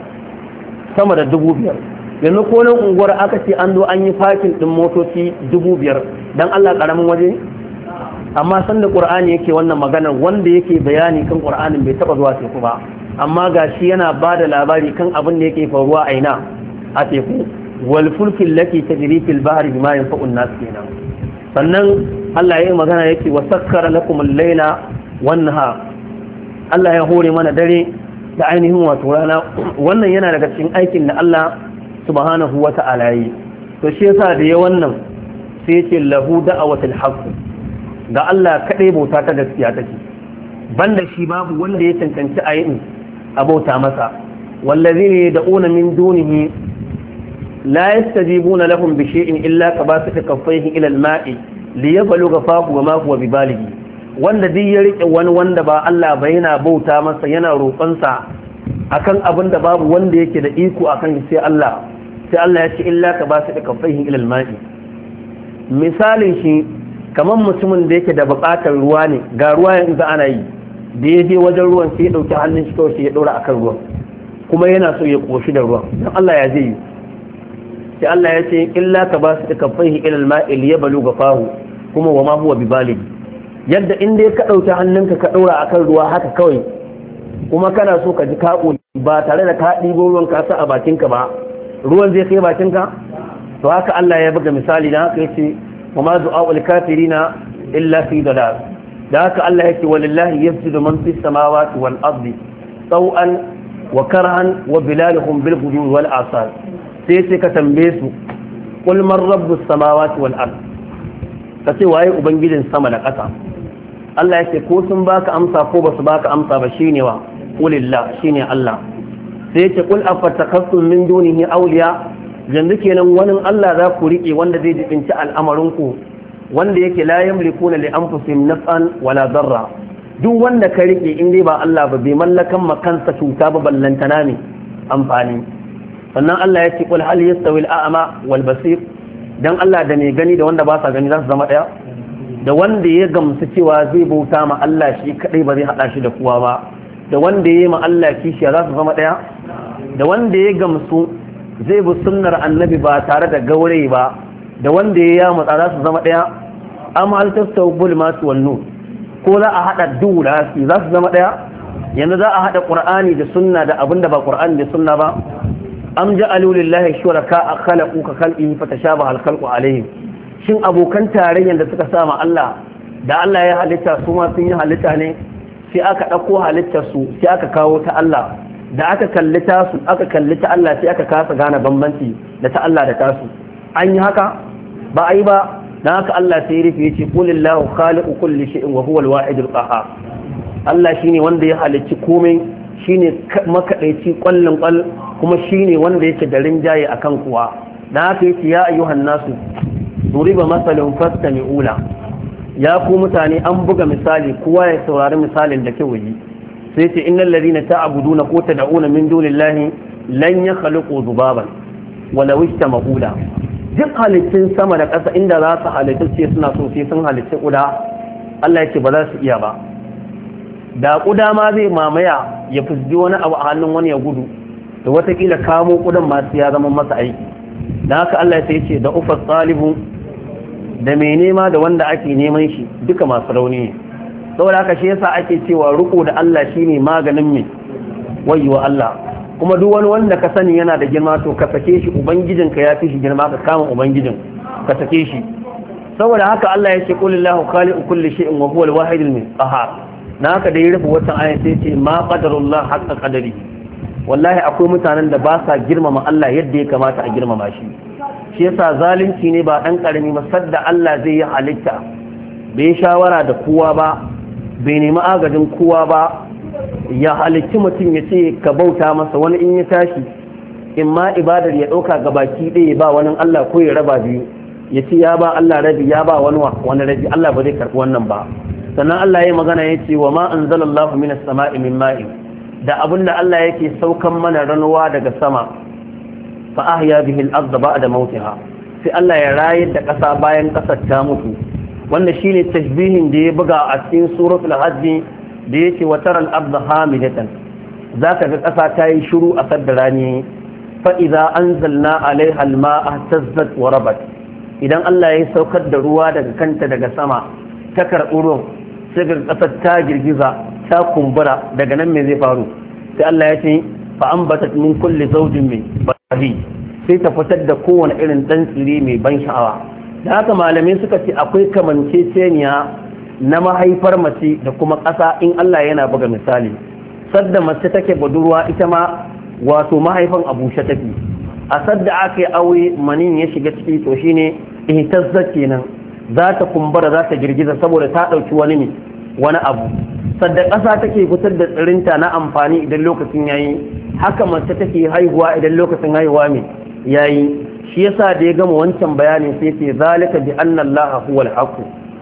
Yanzu ko nan unguwar aka ce an zo an yi fakin ɗin motoci 5,000 don Allah ƙaramin waje. Amma sanda Qur'ani yake wannan maganar wanda yake bayani kan Qur'anin bai taɓa zuwa teku ba, amma gashi yana ba da labari kan abin da yake faruwa a ina a teku. Wal fulki allati tajri fil bahri bima yanfa'un nas kenan. Sannan Allah ya yi magana yake wa sakkara lakum al-laila wan nahar, Allah ya hore mana dare da ainihin wato rana. Wannan yana daga cikin aikin da Allah subhanahu wata'ala yi. To shi yasa da ya wannan sai yace lahu da'awatul haqq, ga Allah kadai bauta ta gaskiya take, banda shi babu wanda ya cancanci a yi a bauta masa. wallazina yad'una min dunihi la yastajibuna lahum bi shay'in illa kabasita kaffayhi ila al-ma'i liyabluga fahu wa ma huwa bibalighi. Wanda duk ya rike wani wanda ba Allah ba yana bauta masa yana roƙonsa akan abin da babu wanda yake da iko akan sai Allah ya ce illa kabasita kaffayhi ila al-ma'i. Misalin shi kamar mutumin da yake da buƙatar ruwa ne, ga ruwa yanzu ana yi, da ya je wajen ruwan sai ya ɗauki hannun shi kawai sai ya ɗora akan ruwan, kuma yana so ya ƙoshi da ruwan, don Allah ya zai yi. Sai Allah ya ce illa ka ba su kaffaihi ila al-ma'i liyabluga fahu kuma wa ma huwa bibaligh. Yadda in dai ka ɗauki hannunka ka ɗora akan ruwa haka kawai, kuma kana so ka ji ka ba tare da ka ɗibo ruwan ka sa a bakinka ba, ruwan zai kai bakinka? To haka Allah ya buga misali, da haka yace wa ma du'a'ul kafirina illa fi dalal. Da haka Allah yake walillahi yasjudu man fis samawati wal ardi taw'an wa karhan wa bilaluhum bil ghudwi wal asal. Sai ka tambaye su qul man rabbus samawati wal ard, kace waye ubangijin sama da ƙasa. Allah yake ko sun baka amsa ko basu baka amsa ba shine wa qulillah, shine Allah. Sai yake qul afatakastum min dunihi awliya, yanzu kenan wani Allah za ku rike wanda zai jibinci al'amarin ku, wanda yake la yamlikuna li anfusihim naf'an wala darra. Duk wanda ka rike in dai ba Allah ba bai mallakan makansa cuta ba ballantana ne amfani. Sannan Allah ya ce qul hal yastawi al-a'ma wal basir, dan Allah da mai gani da wanda ba sa gani za su zama daya? Da wanda ya gamsu cewa zai bauta ma Allah shi kadai ba zai hada shi da kowa ba, da wanda ya yi ma Allah kishiya za su zama daya? Da wanda ya gamsu zai bi sunnar annabi ba tare da gaurayi ba, da wanda ya matsa za su zama daya? Amma hal tastawbul masu wal nur, ko za a hada duhu da haske za su zama daya? Yanzu za a hada qur'ani da sunna da abinda ba qur'ani da sunna ba? Am ja'alu lillahi shuraka khalaqu ka khalqihi fatashabaha al-khalqu alayhim. Shin abokan tarayyan da suka sama Allah da Allah ya halitta su ma sun yi halitta ne, sai aka dauko halittar su sai aka kawo ta Allah, da aka kalli ta su aka kalli ta Allah sai aka kasa gane bambanci da ta Allah da tasu. An yi haka ba a yi ba. Dan haka Allah sai ya rufe yace qulillahu khaliqu kulli shay'in wa huwa al-wahidul qahhar. Allah shine wanda ya halicci komai, shine makadaici kwallon kwal, kuma shine wanda yake da rinjaye akan kuwa. Dan haka yace ya ayyuhan nasu duriba masalun fastami'u la, ya ku mutane an buga misali kowa ya saurari misalin da ke waje. Sai yace innal ladina ta'buduna ko tad'una min dunillahi lan yakhluqu dhubaban walau istama'u la. Duk halittun sama da ƙasa inda za su halittu ce suna so sai sun halittu ƙuda, Allah ya ce ba za su iya ba. Da ƙuda ma zai mamaya ya fusgi wani abu a hannun wani ya gudu, da watakila kamo ƙudan masu ya zama masa aiki. Da haka Allah ya ce da ufas tsalibu da mai nema da wanda ake neman shi duka masu rauni ne. Saboda haka shi yasa ake cewa riko da Allah shine maganin mai wayewa Allah. kuma duk wani wanda ka sani yana da girma to ka sake shi, ubangijinka ya fi shi girma, ka kama ubangijin ka sake shi. saboda haka Allah ya ce qulillahu khaliqu kulli shay'in wa huwa al-wahid al-qahhar. na haka da ya rufe wata aya sai ce ma qadarullah haqqa qadari. wallahi akwai mutanen da ba sa girmama Allah yadda ya kamata a girmama shi. shi yasa zalunci ne ba dan karami ba, sadda Allah zai yi halitta bai shawara da kowa ba, bai nemi agajin kowa ba, ya halicci mutum ya ce ka bauta masa. wani in ya tashi in ma ibadar ya ɗauka ga baki ɗaya ba wani Allah ko ya raba biyu, ya ce ya ba Allah rabi ya ba wani rabi, Allah ba zai karɓi wannan ba. sannan Allah ya magana ya ce wa ma anzalallahu minas sama'i min ma'in, da abinda Allah yake saukan mana ranuwa daga sama, fa ahya bihi al-ardha ba'da mautiha, sai Allah ya rayar da ƙasa bayan ƙasar ta mutu. wanda shine tashbihin da ya buga a cikin suratul hajj da yake wa taral ardha hamidatan, zaka ga ƙasa ta yi shiru a sadda rani. fa idza anzalna alaiha al-ma'a tazzat wa rabat, idan Allah ya saukar da ruwa daga kanta daga sama ta karɓi ruwan, sai ga ƙasar ta girgiza ta kumbura. daga nan me zai faru? sai Allah ya ce fa ambatat min kulli zawjin min bahi, sai ta fitar da kowane irin dan tsiri mai ban sha'awa. da haka malamai suka ce akwai kamanceceniya na mahaifar mace da kuma ƙasa in Allah yana buga misali. sadda mace take budurwa ita ma wato mahaifan a bushe take. a sadda aka yi aure manin ya shiga ciki to shine ihtazzat kenan, za ta kumbura za ta girgiza saboda ta ɗauki wani abu. sadda ƙasa take fitar da tsirinta na amfani idan lokacin yayi, haka mace take haihuwa idan lokacin haihuwa mai yayi. shi yasa da ya gama wancan bayani sai ce zalika bi anna allaha huwal haqq.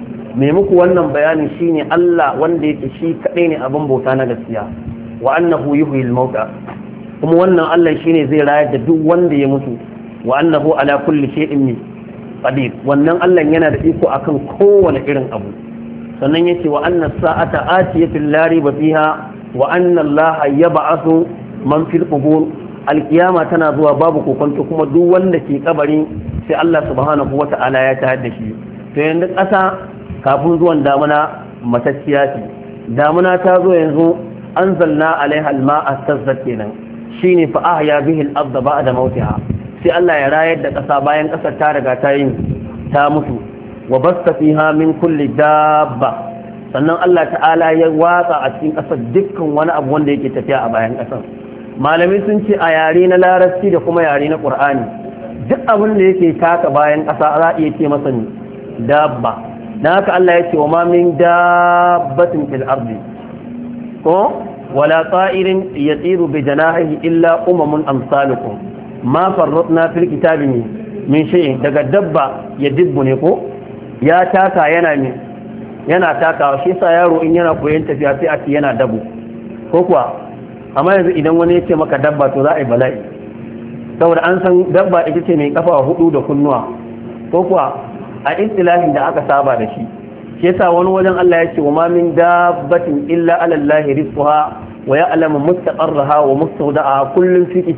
me muku wannan bayani shine Allah wanda yake shi kadai ne abin bauta na gaskiya, wa annahu yuhyil mauta, kuma wannan Allah shine zai rayar da duk wanda ya mutu, wa annahu ala kulli shay'in qadir, wannan Allah yana da iko akan kowane irin abu. sannan yace wa anna sa'ata atiyatun la riba fiha wa anna allaha yab'athu man fil qubur, alkiyama tana zuwa babu kokonto, kuma duk wanda ke kabari sai Allah subhanahu wata'ala ya tayar da shi. to yanzu ƙasa kafin zuwan damuna matacciya ce, damuna ta zo yanzu anzalna alaiha alma'a tazzat kenan, shine fa ahya bihi al-ardh ba'da mautiha, sai Allah ya rayar da ƙasa bayan ƙasar ta riga ta mutu. wa basta fiha min kulli dabba, sannan Allah ta'ala ya watsa a cikin ƙasar dukkan wani abu wanda yake tafiya a bayan ƙasar. malamai sun ce a yare na larabci da kuma yare na qur'ani duk abin da yake taka bayan ƙasa za a iya ce masa dabba. dan haka Allah ya ce wa ma min dabbatin fil ardi ko wala ta'irin yatiru bi janahihi illa umamun amsalukum ma farratna fil kitabi min shay'in. daga dabba ya dibbu ne ko ya taka yana takawa, shi yasa yaro in yana koyon tafiya sai a ce yana dabu ko kuwa. amma yanzu idan wani ya ce maka dabba to za a yi bala'i, saboda an san dabba ita ce mai kafa 4 da kunnuwa ko kuwa a istilahin da aka saba da shi. shi yasa wani wajen Allah ya ce wa ma min dabbatin illa ala Allah rizquha wa ya'lamu mustaqarraha wa mustawda'aha kullun fi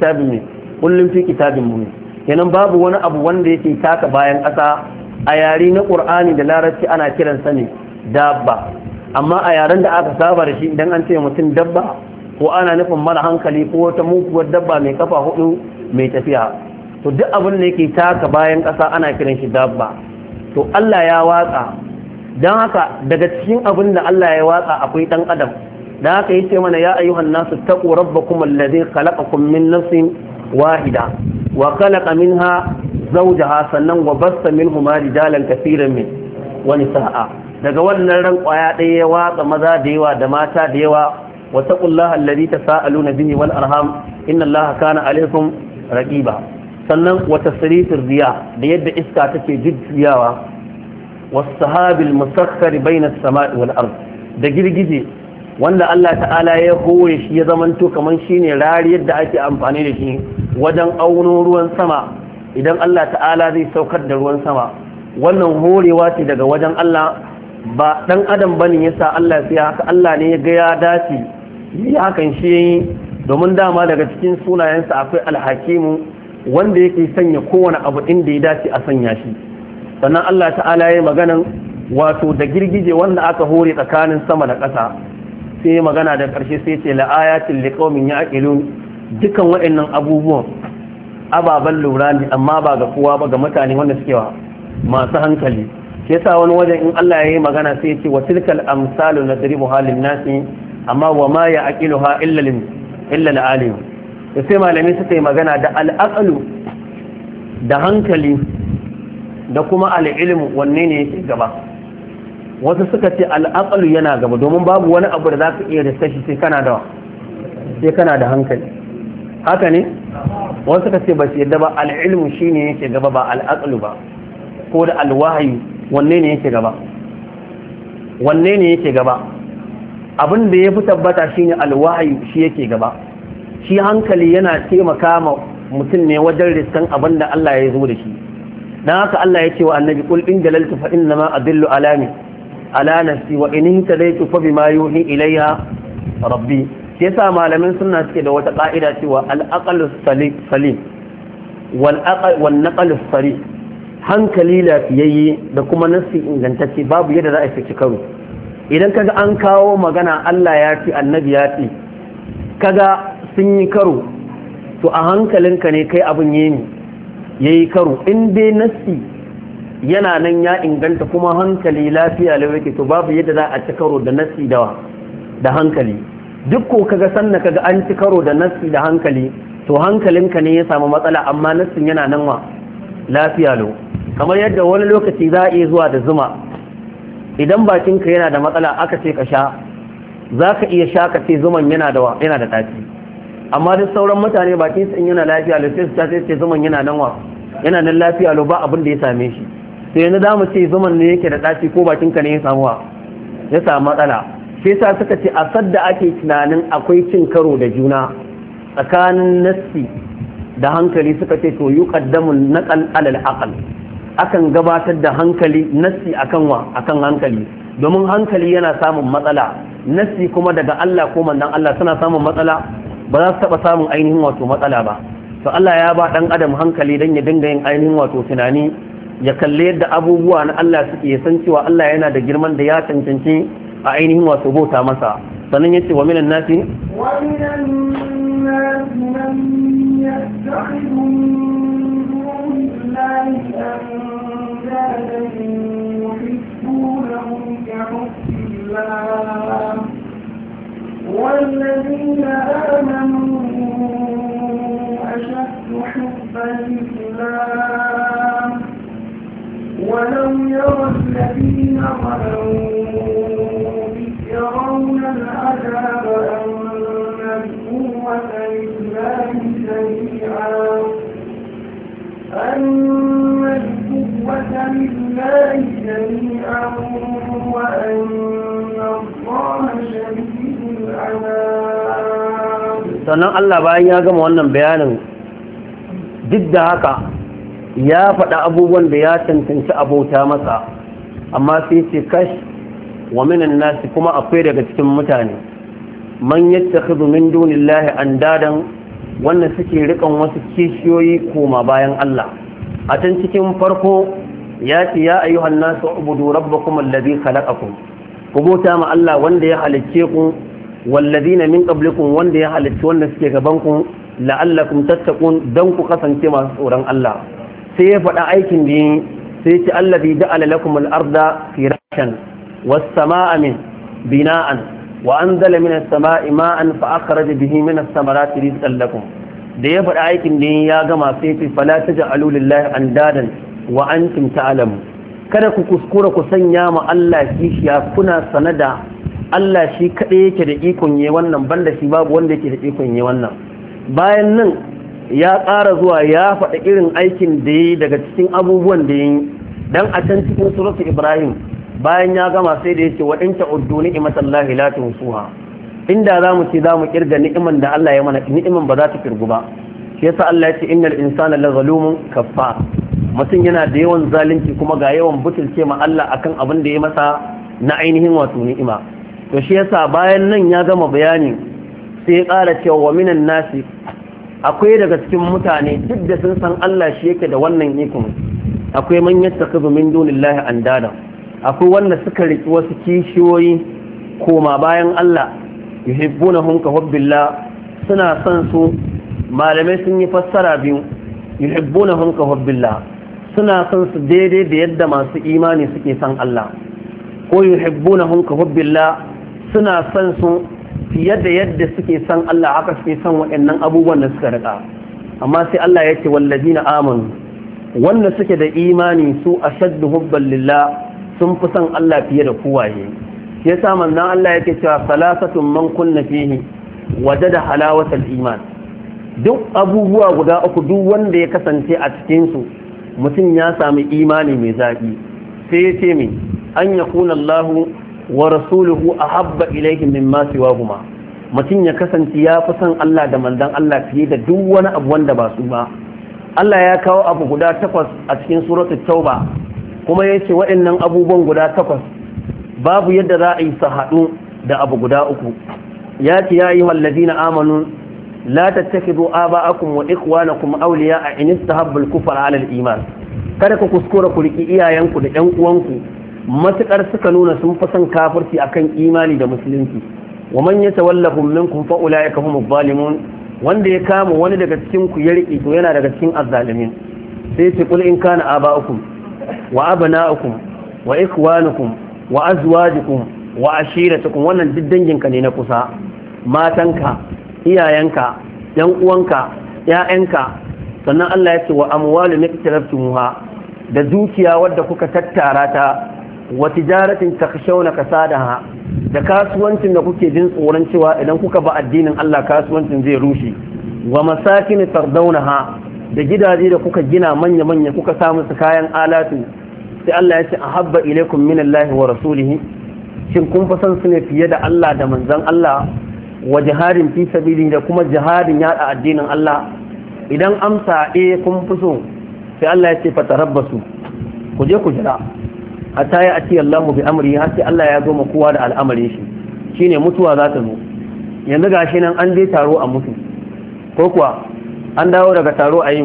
kitabin mubin. kenan babu wani abu wanda yake taka bayan ƙasa. a yare na Qur'ani da Larabci ana kiransa ne dabba, amma a yaren da aka saba da shi idan an ce mutum dabba ko ana nufin mara hankali ko wata muguwar dabba mai kafa 4 mai tafiya. to duk abin da yake taka bayan ƙasa ana kiran shi dabba. to Allah ya watsa, don haka daga cikin abin da Allah ya watsa akwai ɗan adam. don haka yace mana ya ayyuhan nasu taqu rabbakum alladhi khalaqakum min nafsin wahida wa khalaqa minha zawjaha, sannan wa bassa minhuma rijalan kaseeran min wa nisaa. daga wannan ran kwaya ɗaya ya watsa maza da yawa da mata da yawa. واتقوا الله الذي تساءلون به والأرحام إن الله كان عليكم رقيبا. sannan wata sirifin riya da yadda iska take jujjuyawa, wasahabil musakhkhar bayna as-sama'i wal ard, da girgije wanda Allah ta'ala ya hore shi ya zamanto kaman shine rariyar da ake amfani da shi wajen auno ruwan sama. idan Allah ta'ala zai saukar da ruwan sama, wannan horewa ce daga wajen Allah, ba dan adam bane yasa Allah sai haka. Allah ne ya ga ya dace yi hakan shi, domin dama daga cikin sunayensa akwai alhakimu wanda yake sanya kowane abu inda ya dace a sanya shi. sannan Allah ta'ala ya maganan wato da girgije wanda aka hore tsakanin sama da ƙasa, sai magana da ƙarshe sai ce la ayatin liqaumin yaqilun, dukan waɗannan abubuwan ababen lura ne amma ba ga kowa ba ga mutane wanda suke masu hankali. shi yasa wani wajen in Allah ya yi magana sai ya ce wa tilkal amsalu nadribuha lin nasi amma wa ma ya'qiluha illa al-alim. sai malamai suka yi magana da al-aqlu da hankali da kuma al-ilmu wanne ne yake gaba. wasu suka ce al-aqlu yana gaba domin babu wani abu da zaka iya da shi sai kana da hankali. haka ne wasu suka ce ba su yadda ba al-ilmu shine yake gaba ba al-aqlu ba, ko da al-wahyi wanne ne yake gaba abin da ya fi tabbata shine al-wahyi shi yake gaba. shi hankali yana taimaka ma mutum ne wajen riskan abin da Allah ya zo da shi. dan haka Allah ya ce wa annabi qul in dalaltu fa inna ma adillu ala nafsi wa in tadaitu fa bima yuhi ilayya rabbi. sai yasa malamin sunna suke da wata ka'ida cewa al-aqlu salim wal naqlu sarih, hankali lafiyayye da kuma nassi ingantacce babu yadda za a fice karo. idan kaga an kawo magana Allah ya ce annabi ya ce kaga sun yi karo to a hankalinka ne kai abin yayi karo. in dai nassi yana nan ya inganta kuma hankali lafiya lau yake to babu yadda za a ci karo da nassi da hankali. duk ko kaga sanna kaga an ci karo da nassi da hankali to hankalinka ne ya samu matsala amma nassin yana nan lafiya lau. kamar yadda wani lokaci za a iya zuwa da zuma, idan bakinka yana da matsala aka ce ka sha za ka iya sha ka ce zuman yana da ɗaci, amma duk sauran mutane bakin sun yana lafiya lau sai su ce zuman yana nan lafiya lau ba abin da ya same shi. sai yanzu za mu ce zuman ne yake da ɗaci ko bakinka ne ya samu matsala. sai sa suka ce a sadda ake tunanin akwai cin karo da juna tsakanin nassi da hankali suka ce to yuqaddamu naqal alal aql, akan gabatar da hankali nassi akan hankali domin hankali yana samun matsala, nassi kuma daga Allah ko manzon Allah suna samun matsala ba za su taba samun ainihin wato matsala ba. to Allah ya ba dan adam hankali dan ya dinga yin ainihin wato tunani, ya kalle yadda abubuwa na Allah suke, ya san cewa Allah yana da girman da ya cancanci a ainihin wato bauta masa. sannan yace wa minan nasi من يتخذ من دون الله أندادا يحبونهم كحب الله والذين آمنوا أشد حبا لله ولو يرى الذين ظلموا إذ يرون العذاب أن القوة لله جميعا وأن الله شديد العذاب. sannan Allah bayan ya gama wannan bayanin duk da haka ya faɗa abubuwan da ya cancanci abota masa, amma sai ce kash wa minan nasi kuma akwai daga cikin mutane man yattakhidhu min dunillahi andadan wannan suke rikan wasu kishiyoyi koma bayan Allah. a can cikin farko ya ce ya ayyuhan nasu ubudu rabbakum alladhi khalaqakum, ku bauta ma Allah wanda ya halicce ku, walladhina min qablikum wanda ya halicce wanda suke gaban ku, la'allakum tattaqun dan ku kasance masu tsoron Allah. sai ya faɗa aikin da sai ce alladhi ja'ala lakum al-arda firashan was-samaa'a bina'an وأنزل من السماء ماء فأخرج به من الثمرات رزقا لكم. da ya faɗi aikin da ya gama sai ce fala taj'alu lillahi andadan wa antum ta'lamu, kada ku kuskura ku sanya ma Allah kishiya kuna sanada Allah shi kadai yake da ikon yi wannan, banda shi babu wanda yake da ikon yi wannan. bayan nan ya ƙara zuwa ya faɗi irin aikin da yayi daga cikin abubuwan da yayi dan a can cikin suratul Ibrahim bayan ya gama sai da yace wa in ta'uddu ni'matallahi la tuhsuha, inda zamu ce zamu kirga ni'iman da Allah ya mana ni'iman ba za ta kirgu ba. shi yasa Allah ya ce innal insana la zalumun kaffar, mutum yana da yawan zalunci kuma ga yawan butulce ma Allah akan abin da ya masa na ainihin wato ni'ima. to shi yasa bayan nan ya gama bayani sai ya ƙara cewa wa minan nasi akwai daga cikin mutane duk da sun san Allah shi yake da wannan ikon, akwai man yattakhidhu min dunillahi andada, akwai wanda suka riki wasu kishiyoyi koma bayan Allah, yuhibbunahum ka hubbillah, suna son su malamai sun yi fassara biyu, yuhibbunahum ka hubbillah, suna son su daidai da yadda masu imani suke son Allah, ko yuhibbunahum ka hubbillah, suna son su fiye da yadda suke son Allah haka suke son waɗannan abubuwan da suka rika. Amma sai Allah ya ce wallazina amanu, wanda suke da imani su ashaddu hubban lillah, sun fi son Allah fiye da kowaye. Shi yasa manzon Allah yake cewa salasatun man kunna fihi wajada halawatal iman. Duk abubuwa guda uku duk wanda ya kasance a cikin su mutum ya sami imani mai zaki. Sai ya ce min an yakuna Allahu wa rasuluhu ahabba ilayhi mimma siwahuma, mutum ya kasance ya fi son Allah da manzon Allah fiye da duk wani abu wanda ba su ba. Allah ya kawo abu guda 8 a cikin suratul tauba, kuma ya ce waɗannan abubuwan guda 8 babu yadda za a yi su haɗu da abu guda 3. Ya ce ya yi wallazina amanu la tattakhidhu aba'akum wa ikhwanakum awliya'a in istahabbu al-kufra 'ala al-iman. Kada ku kuskura ku riki iyayenku da ƴan uwanku matukar suka nuna sun fi son kafirci akan imani da musulunci. Wa man yatawallahum minkum fa ulaika humuz zalimun. Wanda ya kama wani daga cikin ku ya riƙe to yana daga cikin azzalimin. Sai ce kul in kana aba'ukum wa abna'ukum wa ikhwanukum wa azwajukum wa ashiratukum, wannan duk danginka ne na kusa, matanka, iyayenka, yan uwanka, ƴaƴanka. Sannan Allah ya ce wa amwalun iktaraftumuha, da dukiya wadda kuka tattara ta, wa tijaratin takshawna kasadaha, da kasuwancin da kuke jin tsoron cewa idan kuka ba addinin Allah kasuwancin zai rushe, wa masakin tardawnaha, da gidaje da kuka gina manya-manya kuka samu su kayan alatu. Sai Allah ya ce ahabba ilaikum minallahi wa rasulihi, shin kun fa san su ne fiye da Allah da manzon Allah, wa jihadin fi sabili, da kuma jihadin yada addinin Allah. Idan amsa kun fi so, sai Allah ya ce fatarabbasu, ku je ku jira hatta ya ati Allahu bi amri, har sai Allah ya zo ma kowa da al'amarin shi, shine mutuwa za ta zo. Yanzu gashi nan an je taro a mutu, ko kuwa an dawo daga taro a yi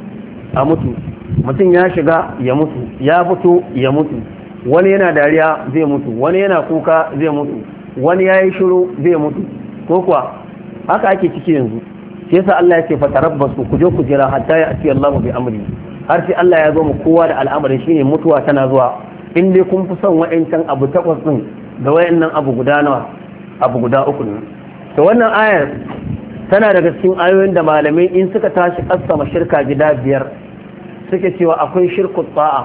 a mutu, mutum ya shiga ya mutu, ya fito ya mutu, wani yana dariya zai mutu, wani yana kuka zai mutu, wani ya yi shiru zai mutu, ko kuwa haka ake ciki yanzu. Shi yasa Allah ya ce fatarabbasu, ku je ku jira hatta ya ati Allahu bi amri, har sai Allah ya zo mu kowa da al'amarin, shine mutuwa tana zuwa. In dai kun fi son wa'ancan abu 8 din da wayannan abu guda nawa, abu guda 3 ne. To wannan ayar tana daga cikin ayoyin da malamai in suka tashi kassama shirka gida 5 suke cewa akwai shirku ta'a,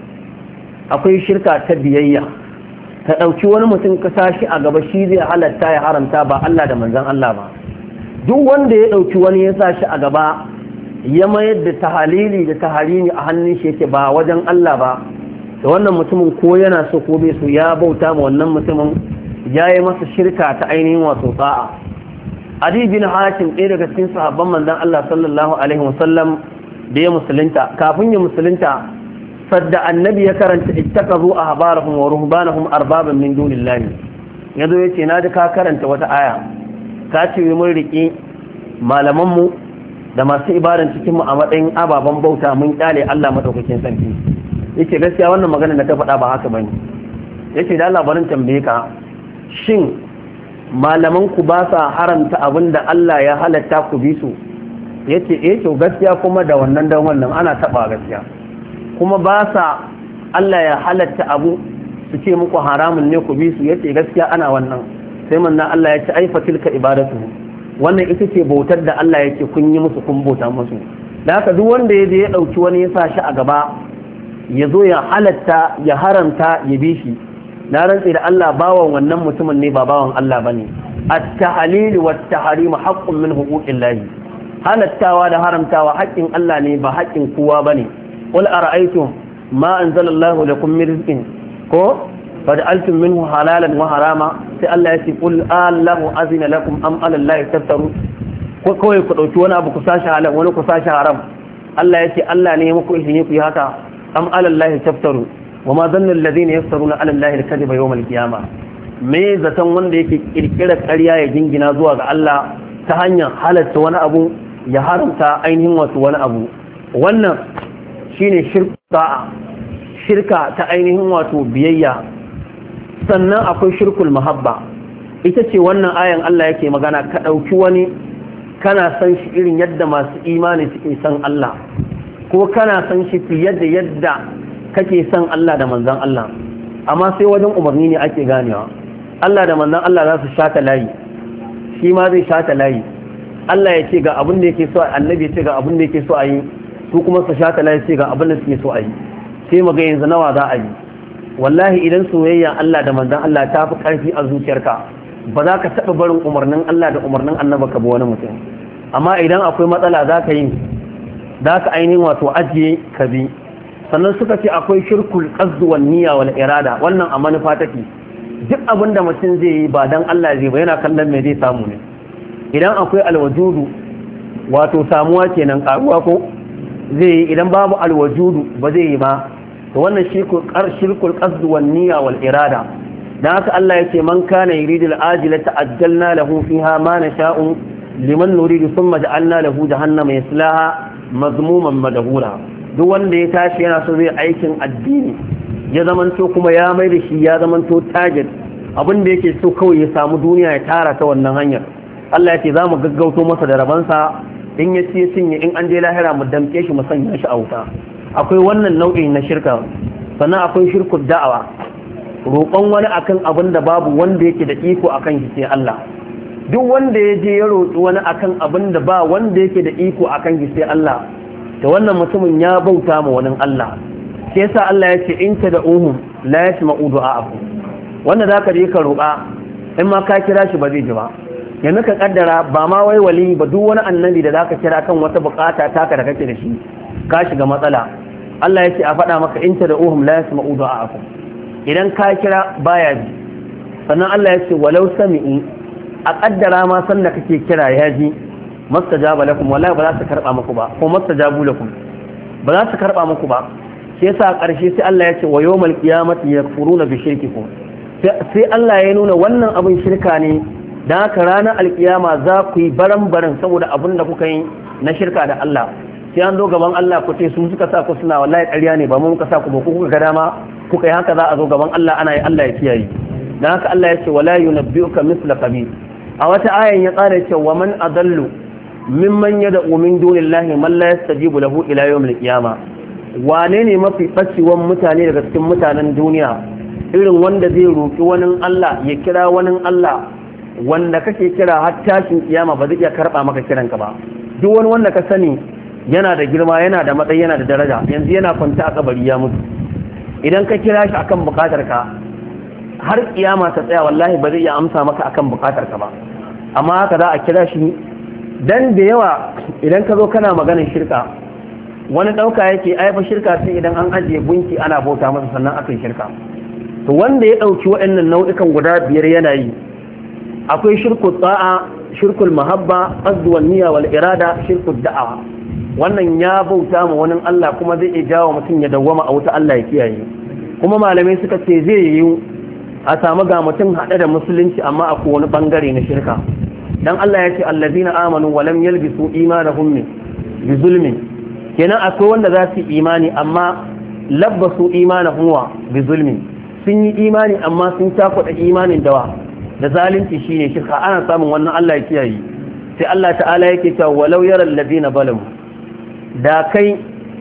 akwai shirka ta biyayya, ta dauki wani mutum ka sashi a gaba shi zai halatta ya haramta ba Allah da manzon Allah ba. Duk wanda ya dauki wani ya sashi a gaba ya mayar da tahalili da taharimi a hannun shi yake ba wajen Allah ba, da wannan mutumin ko yana so ko bai so ya bauta ma wannan mutumin, ya yi masa shirka ta ainihin wato ta'a. Adi bin Hatim ɗaya daga cikin sahabban manzon Allah sallallahu alaihi wasallam da ya musulunta, kafin ya musulunta sadda annabi ya karanta ittakazu ahbarahum wa ruhbanahum arbaban min dunillahi, yazo yace na ji ka karanta wata aya ka ce mun riki malaman mu da masu ibadan cikin mu a matsayin ababan bauta mun kyale Allah madaukakin sarki. Yace gaskiya wannan magana da ta faɗa ba haka bane. Yace da Allah barin tambaye ka, shin malaman ku ba sa haramta abinda Allah ya halatta ku bi su? Yace to gaskiya kuma da wannan dan wannan ana taba gaskiya. Kuma ba sa Allah ya halatta abu su ce muku haramun ne ku bi su? Yace gaskiya ana wannan. Sai manna Allah ya ce ai fatilka ibadatu, wannan ita ce bautar da Allah yake kun yi musu, kun bauta musu. Da haka duk wanda ya je ya dauki wani ya sa shi a gaba ya zo ya halatta ya haramta ya bi shi, na rantsi da Allah bawan wannan mutumin ne ba bawan Allah bane. At-tahlil wa at-tahrim haqqun min huquqillahi, halattawa da haramtawa haƙƙin Allah ne ba haƙƙin kowa bane. Qul ara'aytum ma anzalallahu lakum min rizqin ko faj'altum minhu halalan wa harama, sai Allah ya ce qul Allahu azina lakum am ala Allahi taftaru, ko kawai ku dauki wani abu ku sashi halal wani ku sashi haram. Allah ya ce Allah ne ya muku izini ku yi haka, am ala Allahi taftaru wa ma zanna alladhina yaftaruna ala Allahi al-kadhiba yawm al-qiyamah. Me zaton wanda yake kirkira ƙarya ya jingina zuwa ga Allah ta hanyar halatta wani abu ya haramta ainihin wasu wani abu. Wannan shine shirka ta ainihin wato biyayya. Sannan akwai shirkul mahabba, ita ce wannan ayan Allah yake magana, ka ɗauki wani kana san shi irin yadda masu imani suke san Allah ko kana san shi fiye da yadda kake san Allah da manzon Allah amma sai wajen umarni ne ake ganewa Allah da manzon Allah za su shata layi shi ma zai shata layi Allah ya ce ga abin da yake so annabi ya ce ga abin da yake so a yi su kuma su shata layi ce ga abin da suke so a yi sai mu ga yanzu nawa za a yi wallahi idan soyayya Allah da manzon Allah ta fi karfi a zuciyarka ba za ka taɓa barin umarnin Allah da umarnin annaba ka bi wani mutum amma idan akwai matsala za ka yi za ka ainihin wato ajiye ka bi sannan suka ce akwai shirkul qasd wan niyya wal irada wannan a manufa take duk abin da mutum zai yi ba dan Allah zai ba yana kallon me zai samu ne idan akwai alwajudu wato samuwa kenan karuwa ko zai yi idan babu alwajudu ba zai yi ba to wannan shirkul qasd wan niyya wal irada dan haka Allah yace man kana yuridul ajila ta'ajjalna lahu fiha ma nasha'u liman nuridu thumma ja'alna lahu jahannama yaslaha mazmuman madhura duk wanda ya tashi yana so zai aikin addini ya zamanto kuma ya mai da shi ya zamanto target abin da yake so kawai ya samu duniya ya tara ta wannan hanyar Allah yace za mu gaggauto masa da rabansa in ya ci cinye in an je lahira mu damke shi mu sanya shi a wuta akwai wannan nau'in na shirka sannan akwai shirku da'awa roƙon wani akan abin da babu wanda yake da iko akan shi sai Allah duk wanda ya je ya roƙi wani akan abin da ba wanda yake da iko akan shi sai Allah to wannan mutumin ya bauta ma wani Allah sai yasa Allah ya ce in tad'uhum la yasma'u du'a'akum wanda zaka je ka roƙa in ma ka kira shi ba zai ji ba yanzu ka kaddara ba ma wai wali ba duk wani annabi da zaka kira kan wata bukata taka da kake da shi ka shiga matsala Allah ya ce a faɗa maka in tad'uhum la yasma'u du'a'akum idan ka kira baya ji sannan Allah ya ce walau sami'u a kaddara ma sanda kake kira ya ji mastajaba lakum wallahi ba za su karba muku ba ko mastajabu lakum ba za su karba muku ba sai yasa a ƙarshe sai Allah ya ce wa yawmal qiyamati yakfuruna bi shirkikum sai Allah ya nuna wannan abin shirka ne dan haka ranar alkiyama za ku yi baran-baran saboda abin da kuka yi na shirka da Allah sai an zo gaban Allah ku ce su suka sa ku suna wallahi ƙarya ne ba mu muka sa ku ba ku kuka ga dama kuka yi haka za a zo gaban Allah ana yi Allah ya kiyaye dan haka Allah ya ce wala yunabbi'uka mithla khabir a wata ayan ya tsara cewa wa man adallu mimman yad'u min dunillahi man la yastajibu lahu ila yawmil qiyamah wane ne mafi bacewan mutane daga cikin mutanen duniya irin wanda zai roki wani Allah ya kira wani Allah wanda kake kira har tashin kiyama ba zai iya karba maka kiranka ba duk wani wanda ka sani yana da girma yana da matsayi yana da daraja yanzu yana kwanta a kabari ya mutu idan ka kira shi akan bukatar ka har kiyama ta tsaya wallahi ba zai iya amsa maka akan bukatar ka ba amma haka za a kira shi dan da yawa idan ka zo kana maganar shirka wani dauka yake aifa shirka sai idan an ajiye gunki ana bauta masa sannan akan shirka to wanda ya dauki waɗannan nau'ikan guda biyar yana yi akwai shirku ta'a shirkul mahabba qasd wal niyya wal irada shirku da'awa wannan ya bauta ma wani Allah kuma zai iya jawo mutum ya dawwama a wuta Allah ya kiyaye kuma malamai suka ce zai yi a samu ga mutum haɗe da musulunci amma akwai wani bangare na shirka dan Allah ya ce allazina amanu wa lam yalbisu imanahum bi zulmin kenan akwai wanda za su imani amma labbasu imanahum wa bi zulmin sun yi imani amma sun takwada imanin da zalunci shine shirka ana samun wannan Allah ya kiyaye sai Allah ta'ala yake cewa walau yaral ladina zalamu da kai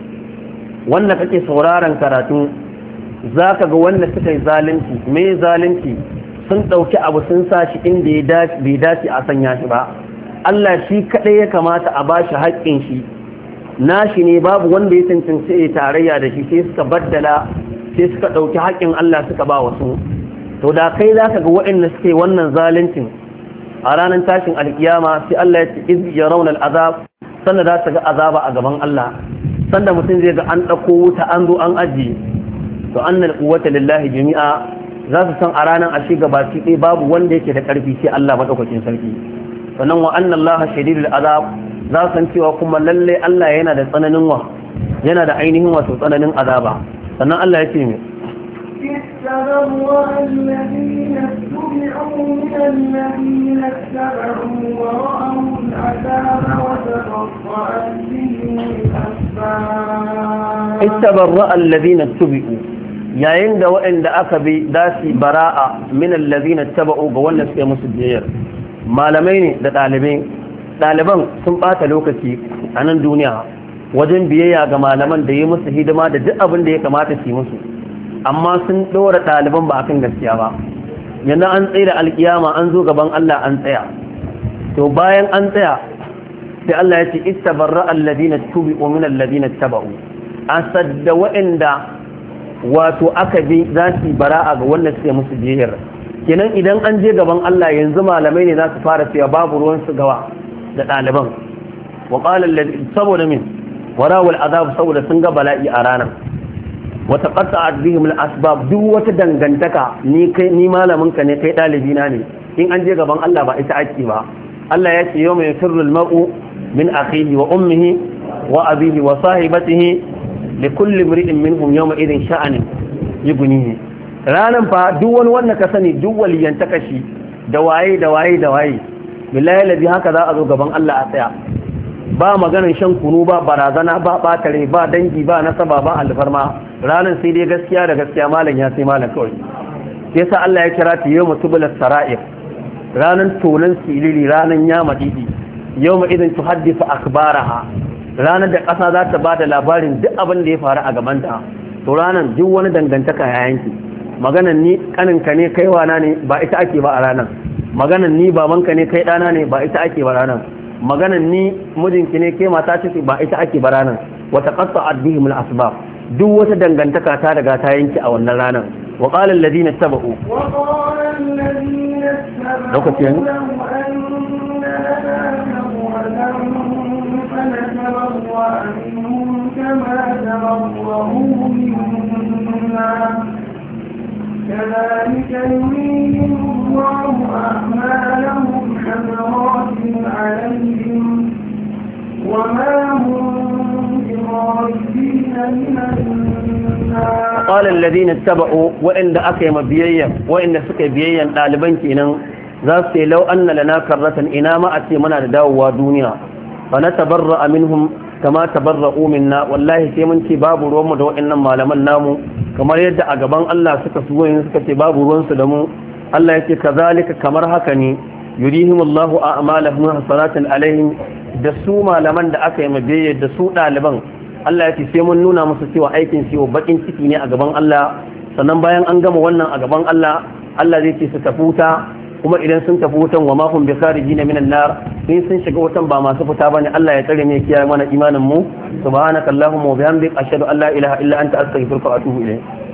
wanda kake sauraron karatu za ka ga wanda suka yi zalunci mai zalunci sun ɗauki abu sun sa shi inda bai dace a sanya shi ba Allah shi kaɗai ya kamata a ba shi haƙƙin shi nashi ne babu wanda ya cancanci ya tarayya da shi sai suka baddala sai suka ɗauki haƙƙin Allah suka ba wasu to da kai za ka ga waɗanda suke wannan zaluncin a ranar tashin alkiyama sai Allah ya ce iz yarawna al'azab sanda za ta ga azaba a gaban Allah sanda mutum zai ga an ɗauko wuta an zo an ajiye to annal quwwata lillahi jami'a za su san a ranar ashe gabaki ɗaya babu wanda yake da ƙarfi sai Allah madaukakin sarki sannan wa anna Allah shadidul azab za su san cewa kuma lalle Allah yana da tsananin yana da ainihin wato tsananin azaba sannan Allah ya ce me استبرأ الذين اتبعوا من الذين اتبعوا ورأوا العذاب وتقطعت بهم الأسباب استبرأ الذين اتبعوا yayin da waɗanda aka bi dasi bara'a min allazina taba'u ga wannan suke musu biyayya malamai ne da ɗalibai ɗaliban sun ɓata lokaci a nan duniya wajen biyayya ga malaman da yi musu hidima da duk abin da ya kamata su yi musu, amma sun ɗora ɗaliban ba akan gaskiya ba. yanzu an tsaye da alkiyama an zo gaban Allah an tsaya, to bayan an tsaya sai Allah ya ce istabarra alladhina tubi'u min alladhina taba'u, asadda wa'inda wato aka bi za su bara'a ga wanda suke musu biyayya. kenan idan an je gaban Allah yanzu malamai ne za su fara cewa babu ruwan su gawa da ɗaliban. wa qala saboda min warawul azab, saboda sun ga bala'i a ranar. wa taqatta'at bihim al-asbab, duk wata dangantaka ni malamin ka ne kai ɗalibi na ne, in an je gaban Allah ba ita ake ba. Allah ya ce yawma yafirru al-mar'u min akhihi wa ummihi wa abihi wa sahibatihi likulli imri'in minhum yawma idhin sha'anin yughnihi. ranan fa duk wani wanda ka sani duk waliyantaka shi da waye billahi ladhi haka za a zo gaban Allah a tsaya, ba maganin shan kunu, ba barazana, ba batare, ba dangi, ba nasaba, ba alfarma. ranan sai dai gaskiya da gaskiya, malam ya sai malam kawai. yasa Allah ya kira ta yawma tubla sara'ir, ranan tonan silili, ranan ya madidi. yawma idan tuhaddithu akhbaraha, ranar da ƙasa za ta bada labarin duk abin da ya faru a gabanta. to ranan duk wani dangantaka ya yanki. maganan ni kaninka ne kai wana ne ba ita ake ba a ranar. maganan ni babanka ne kai ɗana ne ba ita ake ba ranar. maganan ni mijinki ne kai mata ce ba ita ake ba ranar. wa taqatta'at bihim al-asbab, duk wata dangantaka ta daga ta yanki a wannan ranar. wa qala alladhina tabau lokacin كذلك يريهم الله أعمالهم حسرات عليهم وما هم بخارجين من النار. قال الذين اتبعوا وإن أكيم بيئا وإن سكي بيئا طالبان كينا ذات لو أن لنا كرة إنا ما أتي منا داوا دنيا فنتبرأ منهم kama tabarra'u minna, wallahi sai mun ce babu ruwanmu da waɗannan malaman namu, kamar yadda a gaban Allah suka ce babu ruwansu da mu. Allah yake kazalika, kamar haka ne yurihimullahu a'malahum hasanatan alaihim, da su malaman da aka yi mabiyya da su ɗaliban. Allah yake sai mun nuna musu cewa aikin su bakin ciki ne a gaban Allah, sannan bayan an gama wannan a gaban Allah, Allah zai ce su tafi wuta, kuma idan sun tafi wutan wa ma hum bi kharijina minan nar, in sun shiga wutan ba masu fita bane. Allah ya tsare ne kiyaye mana imanin mu. subhanakallahumma wa bihamdika ashhadu an la ilaha illa anta astaghfiruka wa atubu ilayk.